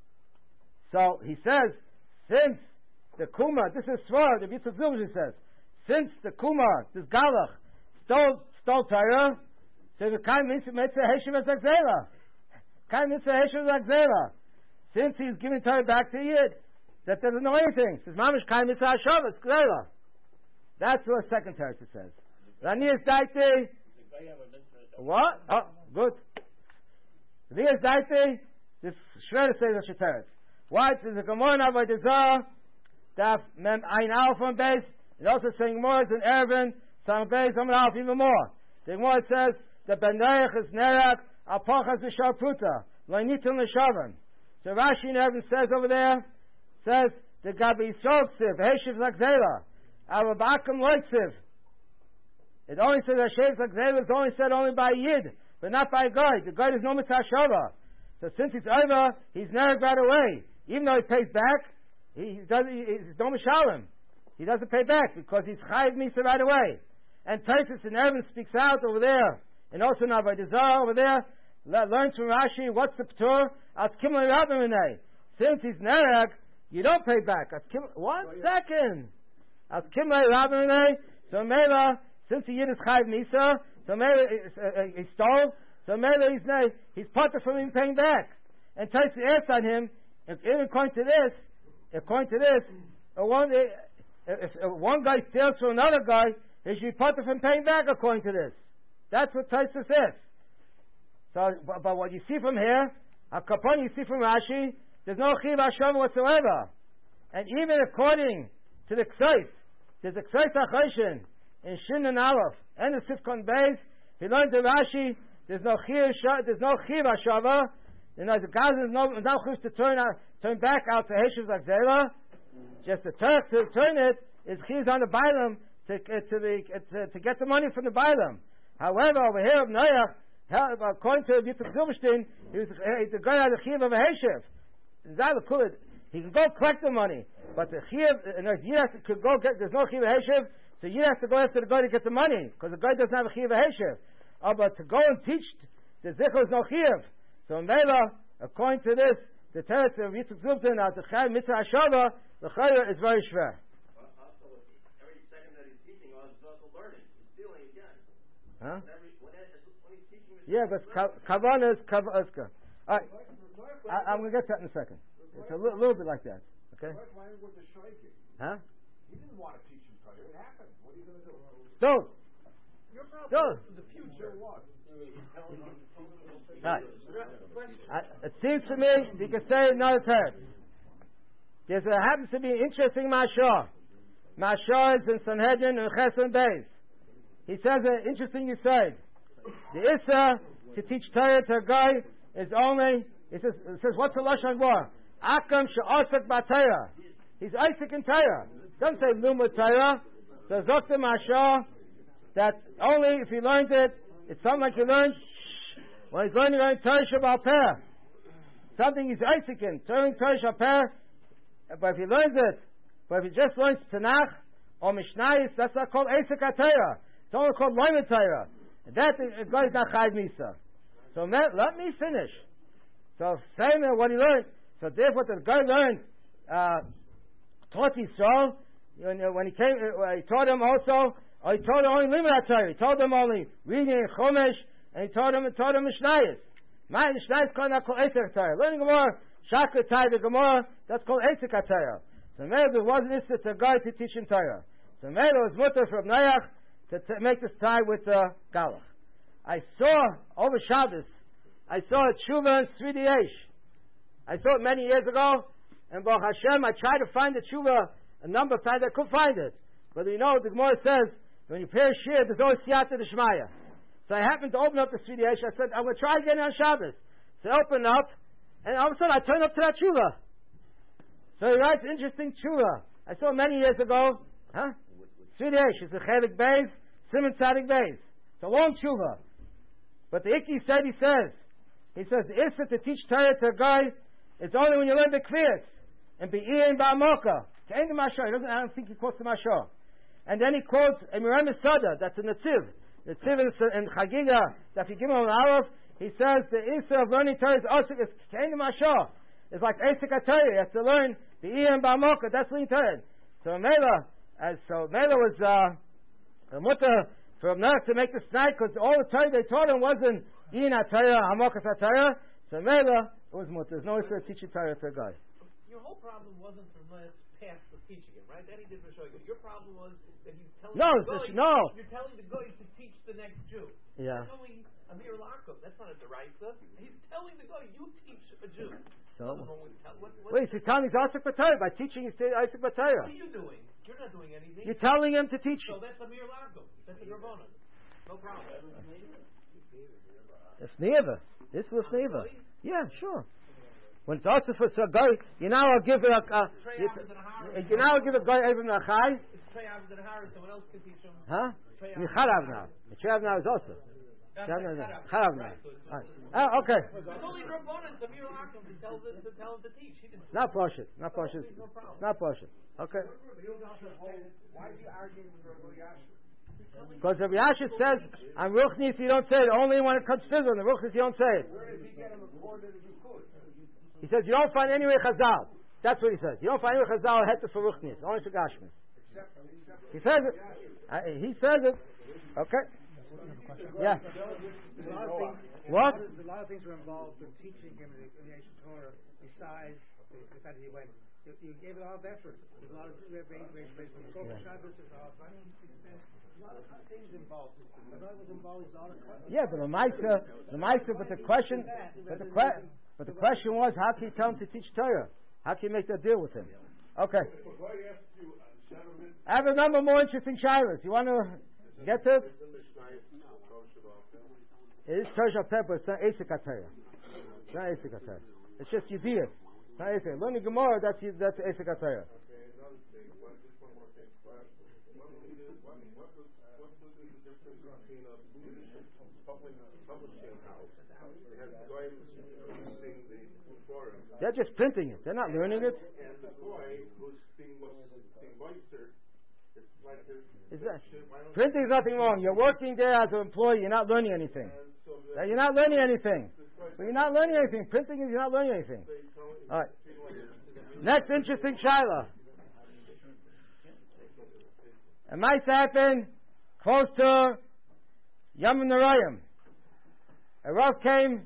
So he says, since the Kuma, this is Svar, the Yitzchak Zilberstein says, since the Kuma, this Galach, stole, stole Torah, so the Kaim Mitzvah Heshiv as Akzela. Kaim Mitzvah Heshiv as Akzela. Since he's giving Torah back to Yid, that doesn't know anything. It says, Mamish Kaim Mitzvah Hashavas, Akzela. That's what the second teretz says. Ranias Daite. What? Oh, good. Ranias Daite, this Shredder says a teretz. What? There's a Gemara by the Zah, Daf Mem Ein Alf on base. It also saying more in Erevin, some base, some Alf, even more. The Gemara says, the Ben Neich is Nerak, Apochas V'Shar Pruta, Loinitul Neshavan. So Rashi in Erevin says over there, says, the Gabi Yisrael Ksiv, Heshiv Zakzela, Arabakim Loiksiv, It only says Hashem's Gzeila is only said only by Yid, but not by God. The God is no mitzvah shava. So since it's over, he's never got away. Even though he pays back, he doesn't. He's no mishalim. He doesn't pay back because he's chayiv misa right away. And Taisus in Evan speaks out over there, and also now by the Zohar over there, learns from Rashi what's the p'tur. As kimle rabbi. Since he's nerag, you don't pay back. As kim, one second. As kimle rabbi. So Mela, since the Yid is chayiv misa, so Mela uh, he stole. So Mela he's ne, he's parted from him paying back. And Taisus asks on him, if according to this, according to this, uh, one, uh, if uh, one guy steals from another guy, he should be parted from paying back according to this. That's what Taisus says. So, but, but what you see from here, a kapon you see from Rashi, there's no chiv hashava whatsoever. And even according to the Ksais, there's a Ksais HaChoshen in Shin and Aleph, and the Sifkon Beis, he learned the Rashi, there's no chiv, there's no chiv hashava, you know, the guys is no, no chiv to turn out, turn back out to Heshiv Zakzela, just the Turk to turn it, is chiv on the Bailam, to, uh, to, the, uh, to, to get the money from the Bailam. However, over here of Noach, according to Yitzchak Zilberstein, he was uh, the guy had the chiv of a Heshiv. He can go collect the money, but the chiv, and if you have to could go get, there's no chiv of Heshiv, so you have to go after the guy to get the money, because the guy doesn't have a chiv of Heshiv. Oh, but to go and teach the zichur is no chiv. So Mela, according to this, the teretz of Yitzchak Zilberstein, the chayiv mitzvah hashava, the chayiv is very shver. Huh? Yeah, but kavanah is kavanah. All right, I, I'm going to get to that in a second. It's a li- little bit like that. Okay. Huh? He didn't want to teach him Torah. It happened. What are you going to do? Don't. Your problem Don't. is the future. What? Right. I, it seems to me you can say another teretz. There happens to be an interesting mashah. Mashah is in Sanhedrin and Chesed Beis. He says an interesting aside. The Issa to teach Torah to a guy is only, he says, it says what's the Lashon Hara? Akam she'asek b'Torah. He's Isaac in Torah. Doesn't say Lumud Torah. So Zokta Mashah, that only if he learned it, it's something like he learned when he's learning on Torah Shabbat Peh. Something he's Isaac in, turning Torah Shabbat Peh. But if he learns it, but if he just learns Tanakh or Mishnayos, that's not called Isaac HaTorah. It's only called Loimid Torah. That is not Chayiv Misa. So let, let me finish. So same what he learned. So therefore, the guy learned uh, taught Yisrael when, when he came. Uh, he taught him also. Or he taught him only Limud Torah. He taught him only reading Chumash, and he taught him taught him Mishnayos. My Mishnayos called not called Isaac Torah. Learning Gemara, Shakar Torah, the Gemara, that's called Isaac Torah. So maybe there wasn't this to a guy to teach him Torah. So maybe it was mutter from Noach to t- make this tie with uh, Galach. I saw over Shabbos, I saw a tshuva in Sri Yesh. I saw it many years ago, and Baruch Hashem, I tried to find the tshuva a number of times, I couldn't find it. But you know, the Gemara says, when you pay a shir, there's always siyata d'shmaya. So I happened to open up the Sri Yesh, I said, I'm going to try again on Shabbos. So I opened up, and all of a sudden I turned up to that tshuva. So he writes interesting tshuva. I saw it many years ago, huh? Sri Yesh, it's a Chelik Beis, Simon Tzadik Beis. It's a long tshuva. But the Ikki said, he says, he says, the Issa to teach Torah to a guy, it's only when you learn the Kviyas, and be in Ba'amoka. I don't think he quotes the Mashah. And then he quotes a Mirem Sada, that's in the Tziv. The Tziv in Chagiga, that if you give him an Araf, he says the Issa of learning Torah is also, it's Kein Mashah. It's like Esek HaTorah, you have to learn the Ian Ba'amoka, that's learning Torah. So Mela, as so Mela was, uh, a mutter from Noach to make the snide, because all the Torah they taught him wasn't Ian HaTorah, Hamokas HaTorah. So Mela, it was mutter. There's no way to teach Torah to a guy. Your whole problem wasn't from Noach past the teaching him, right? That he did for Shogun. Your problem was that he's telling no, the goy, no. You're telling the goy to teach the next Jew. Yeah. You're telling Amir Lakum. That's not a deraisa. He's telling the goy, you teach a Jew. So? Tell, what, what, Wait, he's telling he's Isaac B'Torah by teaching he's Isaac B'Torah. What are you doing? You're not doing anything. You're telling him to teach. So that's Amir Lakum. That's a Gravona. No problem. It's Neva. This was Neva. Yeah, sure. When it's also for a guy, you now I'll give it a, uh, you, you now give a guy even a chai. It's Trey Avner and Harris. Someone else can teach him. Huh? Micharav now. Micharav now is also. Charav now. Oh, okay. It's only Rabbanan, Samir Akim, to tell them to tell them to teach. Not Pashit. Not Pashit. Not Pashit. Okay. Why do you argue with Rabbi Yasha? Because Rabbi Yasha says, on Ruchnis you don't say it. Only when it comes to Fizzle. On the Ruchnis you don't say it. Where did he get him accorded if he could? He says, you don't find anywhere Chazal. That's what he says. You don't find anywhere Chazal heter for Ruchnis. Only for Gashmis. He says it. Uh, he says it. Okay. Yeah. A lot of things, what? A lot of things were involved in teaching him in the, in the ancient Torah, besides the, the fact that he went. You, you gave it a lot of effort. There's a lot of range, range, range from Sofa Shabbos, there's a lot of things involved. I thought it was involved with a lot of questions. Yeah, but the Maisa, the Maisa, but the question, but the, que- but the question was, how can you tell him to teach Torah? How can you make that deal with him? Okay. I have a number more interesting shilas. You want to get this? It is Torah Pepper, it's not Esek HaTorah. It's not Esek HaTorah. It's just Yediyah. It's not Esek. Learning Gemara, that's, that's Esek HaTorah. Okay, another thing, one, just one more thing. What, what, was, what, what, was, what was the difference between a public publishing house? They had guys using the forum. They're just printing it. They're not learning it. And the boy who's being, being voicer, it's like this. Is that, printing is nothing wrong. You're working there as an employee. You're not learning anything. Now, you're not learning anything. But you're not learning anything. Printing is you're not learning anything. All right. Next interesting shaila. It might happen close to Yom Narayim. A Rav came.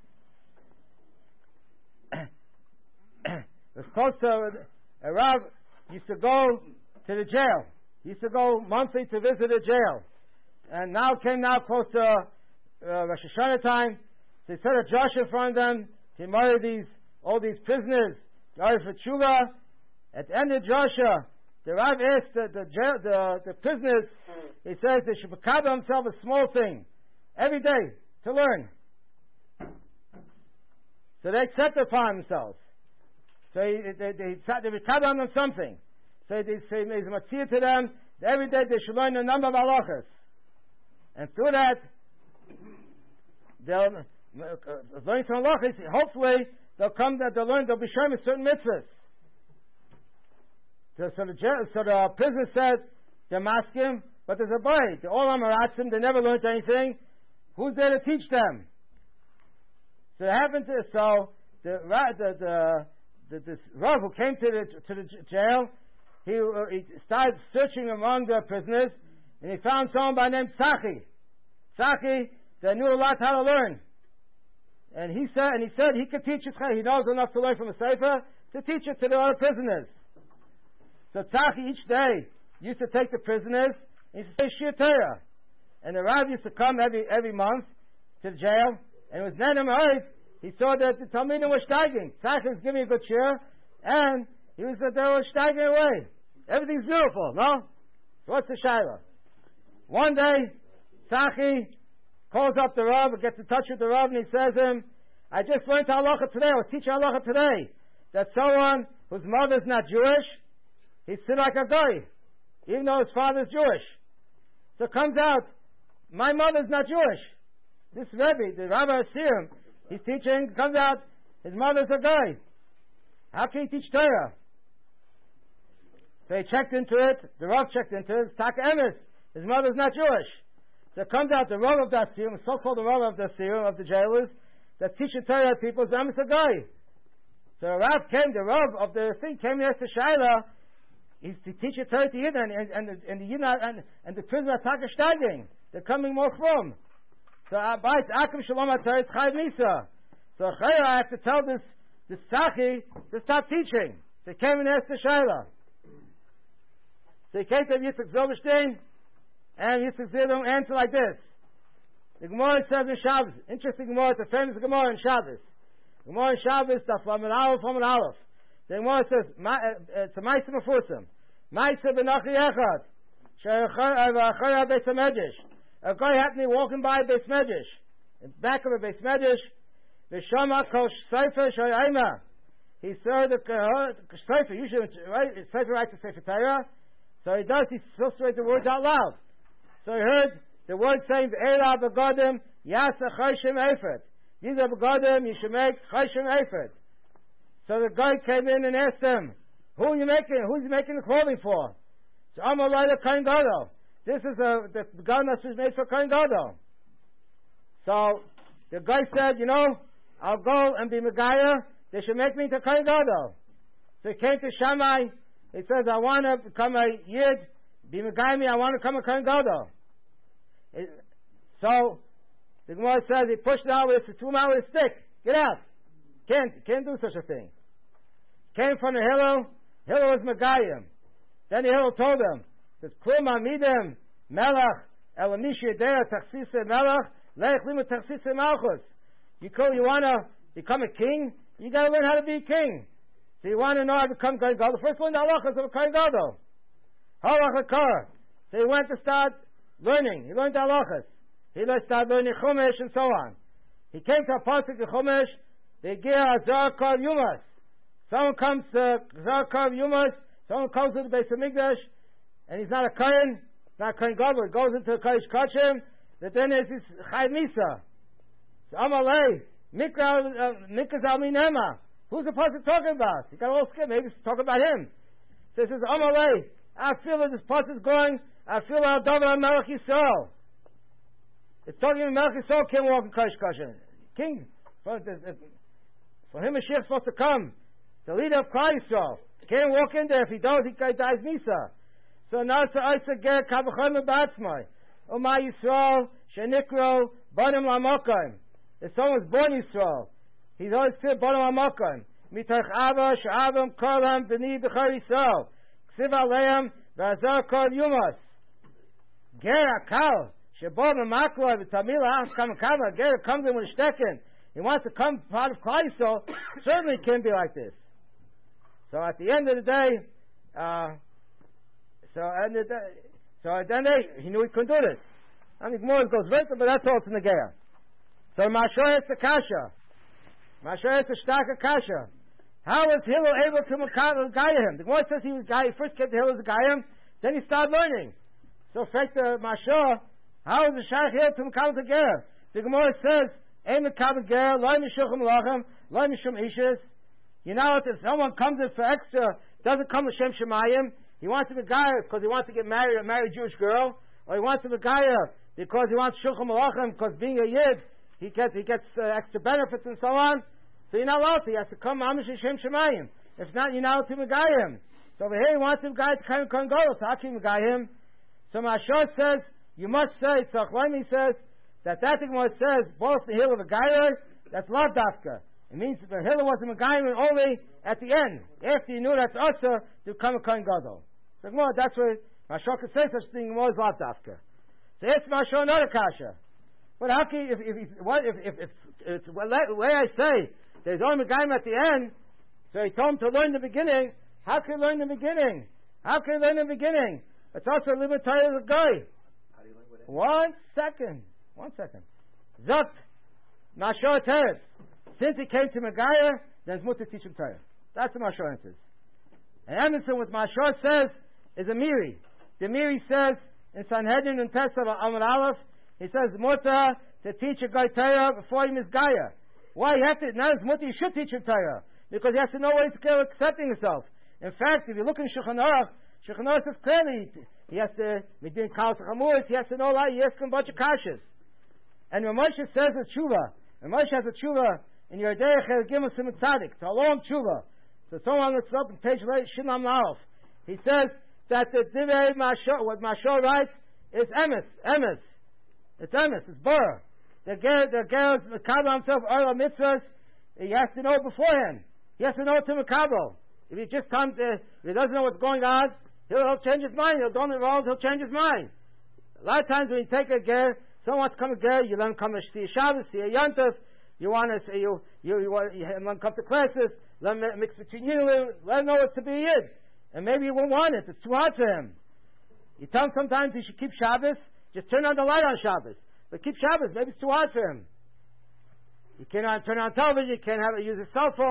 It was close to a Rav used to go to the jail. He used to go monthly to visit the jail. And now came now close to uh, Rosh Hashanah time. So he set a Josh in front of them to marry these, all these prisoners. Gari for tshuva. At the end of Joshua, the Rav asked the, the, jail, the, the prisoners, he says they should become themselves a small thing every day to learn. So they accept it upon themselves. So he, they, they, they become on them something. So they say, he's a matzir to them, that every day they should learn a number of halachas. And through that, they'll, uh, learning some halachas, hopefully, they'll come, that they'll learn, they'll be shown certain mitzvahs. So, so, the, so the prisoner said, they're masking, but there's a boy, they're all amaratzim, they never learned anything. Who's there to teach them? So it happened to, so, the, the, the, the this Rav who came to the, to the jail, He, uh, he started searching among the prisoners, and he found someone by the name Tzachi. Tzachi, that knew a lot how to learn. And he said, and he said he could teach it. He knows enough to learn from a sefer to teach it to the other prisoners. So Tzachi each day used to take the prisoners and he used to say Shir Torah. And the Rav used to come every every month to the jail, and it was then he saw that the Talmidim were steiging. Tzachi was giving a good cheer, and he was that they were steiging away. Everything's beautiful, no? So what's the shaila? One day, Tzachi calls up the Rav, gets in touch with the Rav, and he says to him, I just learned halacha today, I was teaching halacha today, that someone whose mother's not Jewish, he's still like a guy, even though his father's Jewish. So it comes out, my mother's not Jewish. This Rebbe, the Rabbi Asirim, he's teaching, comes out, his mother's a guy. How can he teach Torah? So he checked into it, the Rav checked into it, it's Taka Emes, his mother's not Jewish. So it comes out the Rav of the Asirim, the so-called the Rav of the Asirim, of the jailers, that teaching Torah to people is Emes a guy. So the Rav came, the Rav of the thing came here to Shaila, he's to teach a Torah to Yidden, and, and, and, and the Yidden, and, and the prisoners are Taka Steiging. They're coming more from. So Abayt Akim Shalom HaTorah, it's Chayv Nisa. So I have to tell this, this Tzachi to stop teaching. So he came and asked the Shaila. So he came to Yitzchak Zilberstein, and Yitzchak Zilberstein answered like this. The Gemara says in Shabbos, interesting Gemara, it's a famous Gemara in Shabbos. Gemara in Shabbos, Daf Lamed Aleph, Lamed Aleph. The Gemara says, it's a Ma'aseh Mefusam. Ma'aseh B'Nachi Echad, She'achar Beis HaMedrash. A guy happened to be walking by Beis Medrash, in the back of a Beis Medrash, V'shama Kol Sefer Shoyayma, he saw the uh, Sefer, usually, right? Sefer writes the Sefer Torah. So he does, he still read the words out loud. So he heard the word saying, Eila begodim, yasa chayshim efet. These are begodim, you should make chayshim efet. So the guy came in and asked him, who are you making, who's he making the clothing for? So Amalai the Kohen Gadol. This is a, the begodim that was made for Kohen Gadol. So the guy said, you know, I'll go and be Megaya, they should make me into Kohen Gadol. So he came to Shammai, he says, I want to become a Yid, be Megaymi, I want to become a Kohen Gadol. So, the Gemara says, he pushed it out with a two mile with a stick. Get out. Can't, can't do such a thing. Came from the Hillel, Hillel was Megayim. Then the Hillel told him, says, Klum amidim, melech, elamish yedea, tachsise melech, lech lima tachsise malchus. You, you want to become a king, you got to learn how to be a king. So you want to know how to become Kohen Gadol. The first one, the halachas of a Kohen Gadol. Halachakar. So he went to start learning. He learned the halachas. He started learning Chumash and so on. He came to a pasuk in Chumash. They give a Zarkar Yumas. Someone comes to Zarkar Yumas. Someone comes to the Beis Hamikdash, and he's not a Kohen, not a Kohen Gadol. He goes into a Kodesh Kachim. That then is his Chai Misa. So Amalei Mikaz Al Minema. Who's the pasuk talking about? He got a little scared. Maybe it's talking about him. So he says, Amalei, I feel that this pasuk is going. I feel that David and Melech Yisrael. It's talking about Melech Yisrael can't walk in Kodesh Kachim. King, for, for him, Mashiach is supposed to come. The leader of Klal Yisrael can't walk in there. If he does, he dies Misa. So now it's a Ger Kavachim Batzmai. Uma Yisrael Shenikro Banim Lamokim. If someone's born Yisrael, he's always still Banim Lamokim. Mitach Ava Sha'avam Kolam B'ni B'char Yisrael. Ksiv Aleim V'azar Kol Yumas. Ger Akal Shebor B'maklo V'tamila Ach Kam Kama. Ger comes in with a stecken. He wants to come part of Klal Yisrael. Certainly can't be like this. So at the end of the day, uh, so at the day, so at the end of the day, he knew he couldn't do this. I mean, more goes right, but that's all it's in the Gear. So Mashoy is the Kasha. Mashoy is the Shtaka Kasha. How was Hillel able to guide him? The Gemara says he was guy. He first came to Hillel to guide him, then he started learning. So, in fact, the Mashoy, how was the Shaykh Hillel to Mekabel the Gear? The Gemara says, "Ein Mekabel Gear, Lo Mishulchem Lachem, Lo Mishum Ishus." You know, if someone comes in for extra, doesn't come with Shem Shemayim, he wants to be guy because he wants to get married, a married Jewish girl, or he wants to be guy because he wants Shulchem Lachem, because being a Yid, he gets he gets uh, extra benefits and so on. So you're not allowed to. He has to come Mamish Shem Shemayim. If not, you're not allowed to Megay him. So over here, he wants to guy to come and go. So how can you Megay him? So Mashor says, you must say, Tzachloimi says, that that thing what says, both the hill of a guy, that's Lav Dafka. It means the hill was a Megay only at the end. After you knew that's Usher, to come a Kohen Gadol. So well, that's where Mashor could say such thing was Lav Dafka. So it's Mashor not a Kasha. But how can you, if, if, if, what, if, if, if it's the way I say, there's only a guy at the end, so he told him to learn the beginning. How can he learn the beginning? How can he learn the beginning? It's also a libertarian of the guy. How do you learn with it? One second. One second. Zot, Mashor Teretz. Since he came to Megaya, then it's mutter to teach him Torah. That's what Mashor answers. And Emerson, what Mashor says, is a Miri. The Miri says, in Sanhedrin and Test of Amud Aleph, he says, mutter to teach a guy Torah before he misgaya. Why you have to, not as mutter, you should teach him Torah. Because he has to know what he's accepting himself. In fact, if you look in Shulchan Aruch, Shulchan Aruch says clearly, he has to, Midin Kal Chamuris, he has to know a lot, he has to a bunch of kashas. And when Moshe says a tshuva, when Moshe has a tshuva, in your derech el gimel simon tzadik, it's a long tshuva. So someone looks up on page Shinam Nalf. He says that the Divrei Mashor, what Mashor writes, is emes, emes. It's emes, it's bur. The girl, the girl's mekabel himself, oil mitzvahs, he has to know beforehand. He has to know to mekabel. If he just comes, uh, if he doesn't know what's going on, he'll, he'll change his mind. He'll go on the road, he'll change his mind. A lot of times when you take a girl, someone wants to come a girl, you let him come to see a Shabbos, see a Yontif, you want to say, you, you, you want, you let him come to classes, let him mix between you, let him know what to be a Yid. And maybe he won't want it, it's too hard for him. You tell him sometimes he should keep Shabbos, just turn on the light on Shabbos. But keep Shabbos, maybe it's too hard for him. You cannot turn on television, you can't have use a cell phone.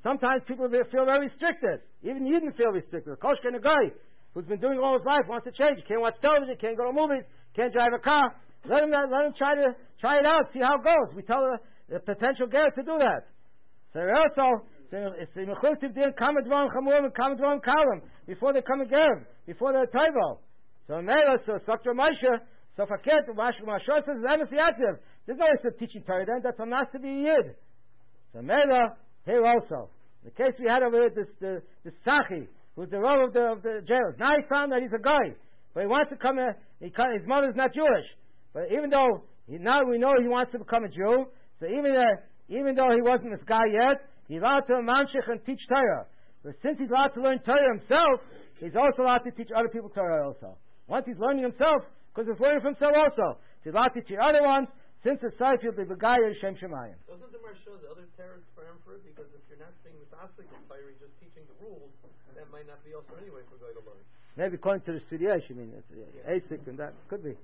Sometimes people feel very restricted. Even you didn't feel restricted. Koshka, a guy who's been doing all his life, wants to change. He can't watch television, can't go to movies, can't drive a car. Let him, let him try to try it out, see how it goes. We tell the, the potential guy to do that. So also, it's the mechutiv din kamen dvarim chamurim and kamen dvarim kalim before they come again, before they're taivo. So Mela, so Doctor Moshe, so Faket, Mashur says, there's no way of teaching Torah then, that's a not to be a Yid. So Mela, here also. The case we had over here, this, the, this Sachi, who's the role of the, of the jailers. Now he found that he's a guy, but he wants to come here, he can, his mother's not Jewish. But even though, he, now we know he wants to become a Jew, so even, uh, even though he wasn't this guy yet, he's allowed to manshich and teach Torah. But since he's allowed to learn Torah himself, he's also allowed to teach other people Torah also. Once he's learning himself, because he's learning from himself also. So he's allowed to teach other ones, since it's Saif, he'll be Begayah Shem Shemayim. Doesn't the Mar show the other terrorists for Emperor? Because if you're not being misasik and firing, just teaching the rules, that might not be also anyway for a guy to learn. Maybe according to the Siriyah, you mean, it's uh, ASIC and that. Could be.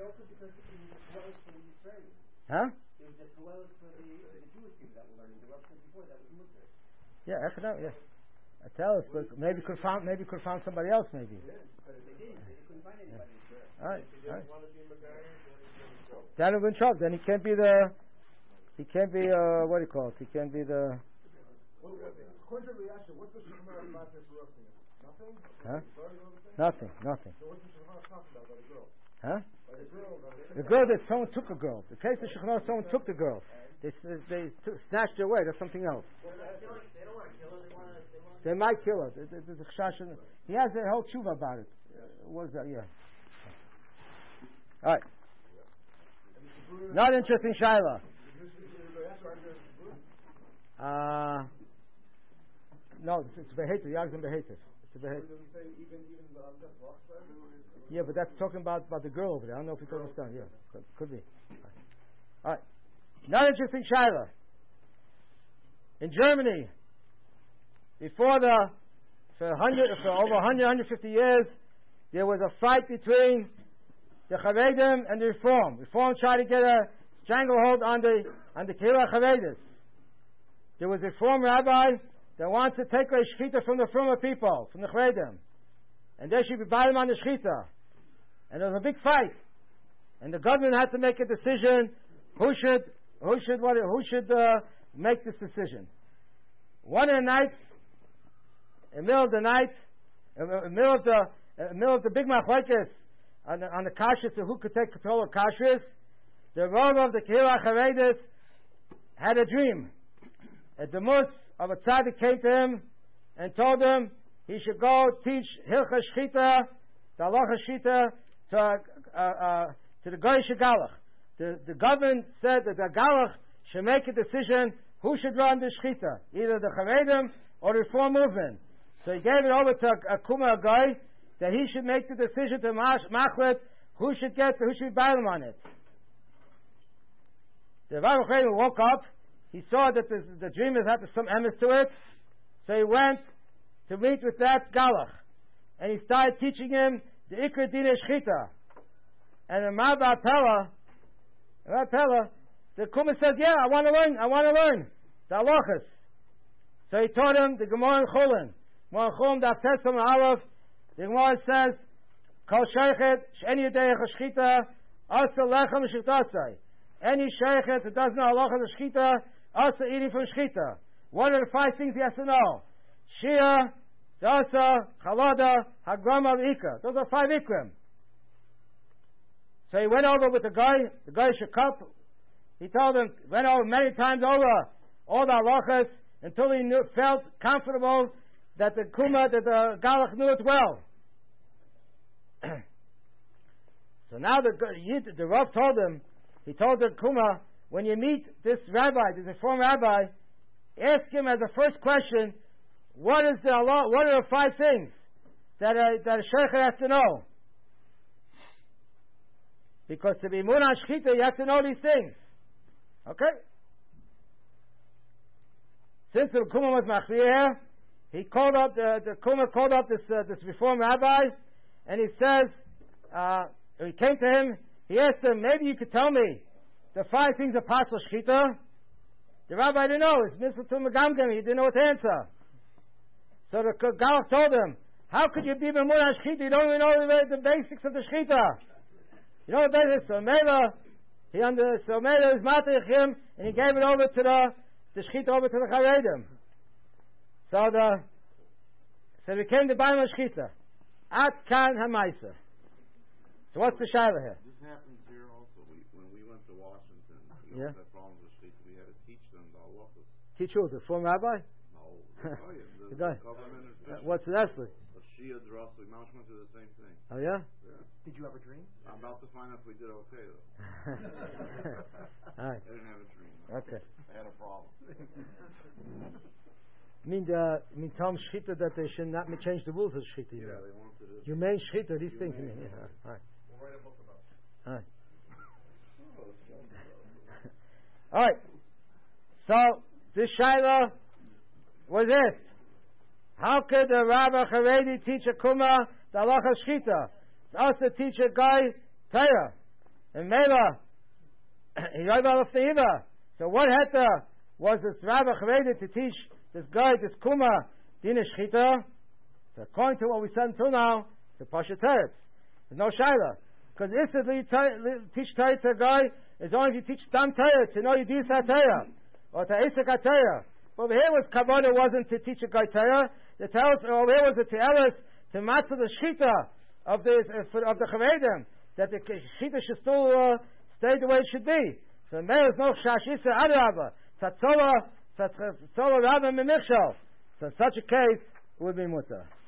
Huh? It was the Torah for the, the Jewish people that were learning. The Rav said before that was Muslim. Yeah, economic, yeah. I tell us, but maybe could found maybe could found somebody else maybe. Yeah, but they did. They couldn't find anybody. Yeah. All right. All right. Then he'll be in trouble. Then he can't be the. He can't be uh, what do you call it? He can't be the. According to the reaction, what's the Shemar about this roasting? Nothing. Huh? Nothing. Nothing. So what's the Shemar talking about by the girl? Huh? By the girl. The girl that someone took a girl. The case of Shechonah, someone took the girl. They they took, snatched her away. That's something else. They might kill her. There's a chashash. He has a whole tshuva about it. Uh, what is that? Yeah. All right. Not interesting, Shaila. Uh, no, it's, it's behetiv. Yagzim behetiv. It's a behetiv. Yeah, but that's talking about, about the girl over there. I don't know if you understand. Yeah, could, could be. All right. Not interesting, Shaila. In Germany, before the for one hundred for over one hundred, one hundred fifty years, there was a fight between the Chavedim and the Reform. Reform tried to get a stranglehold on the on the Kehillah Chavedis. There was a Reform rabbi that wants to take a shechita from the Fruma people, from the Chavedim, and they should be buying on the shechita. And there was a big fight, and the government had to make a decision who should who should what who should uh, make this decision. One of the nights, in the middle of the night, in the middle of the in the middle of the big machlekes on the, on the kashrus of who could take control of kashrus, the Rav of the Kehillah Chavedis had a dream. A demus of a tzaddik came to him and told him he should go teach Hilchah Shchita, the Halacha Shchita, to uh, uh, to the Goyish Galach. The the government said that the Galach should make a decision who should run the Shchita, either the Chavedim or the Reform movement. So he gave it over to a, a Kuma guy that he should make the decision to Machlet who should get who should battle on it. The Rav Chaim woke up. He saw that the, the dreamers had some emes to it, so he went to meet with that Galach, and he started teaching him the Ikra Dina Shchita. And the Mabba Pella, Pella, the Kuma said, "Yeah, I want to learn. I want to learn the halachas." So he taught him the Gemara in Chulin. Gemara in Chulin, the Aftesim Aleph. The Gemara says, "Kol sheichet she'eni yedei chashchita asa lechem shchitasai." Any sheichet that doesn't know halacha of shchita, asa eating from shchita. What are the five things he has to know? Shia, dasa, chalada, hagrama, ikra. Those are five ikrim. So he went over with the guy, the guy Shekap. He told him, went over many times over all the halachas until he knew, felt comfortable that the Kuma, that the Galach knew it well. So now the the Rav told him, he told the Kuma, when you meet this rabbi, this Reform rabbi, ask him as a first question, what is the Allah, what are the five things that a, that a sheikh has to know? Because to be mun on shchita, you have to know these things. Okay? Since the Kuma was machriah, he called up the the Kuma called up this uh, this Reform rabbi, and he says, uh, he came to him. He asked him, maybe you could tell me the five things of Pasal Shchita. The rabbi didn't know. It's Mitzvah to Megamgam. He didn't know what to answer. So the Galach told him, how could you be Memur on Shechita? You don't even know the, the basics of the Shechita. You know the basics. So Mela, he under, so Mela is Matech him, and he gave it over to the, the Shechita over to the Charedim. So the, so we came to Baim Shechita. At Kan HaMaisa. So what's the Shaila here? This happens here also. We, when we went to Washington, we yeah. also had problems with Shechita. We had to teach them the halachas. Teach who? The former rabbi? No, the, the, the guy. government Uh, what's the Esli? A Shia Drasli. Mount went through the same thing. Oh yeah? Yeah. Did you have a dream? I'm about to find out if we did okay though. All right. I didn't have a dream. No. Okay. I had a problem. I mean, the, I mean, Tom Shechita that they should not change the rules of Shechita. Yeah, you know. they wanted to. You mean Shechita, these things. You mean, yeah. All right. We'll write a book about it. All right. All right. So this Shaila was it. How could the Rabbi Haredi teach a Kuma the halacha Shechita? It's us to teach a guy Torah and Mela. He wrote off the Iva. So what heta was this Rabbi Haredi to teach this guy this Kuma Dina Shechita? So according to what we said until now, the Pasha Teretz. There's no Shaila. Because instantly teach Torah to a guy is only if you teach Tam Torah to know you do Torah or to Isaac Torah. But over here was Kabbalah wasn't to teach a guy Torah. The tells over here was to tell us to master the Shita of the uh, of the Chavedim that the Shita should still uh, stay the way it should be. So there is no Shashisa Adarabba Tzatzola Tzatzola Rabba Memichshal. So in such a case it would be mutter.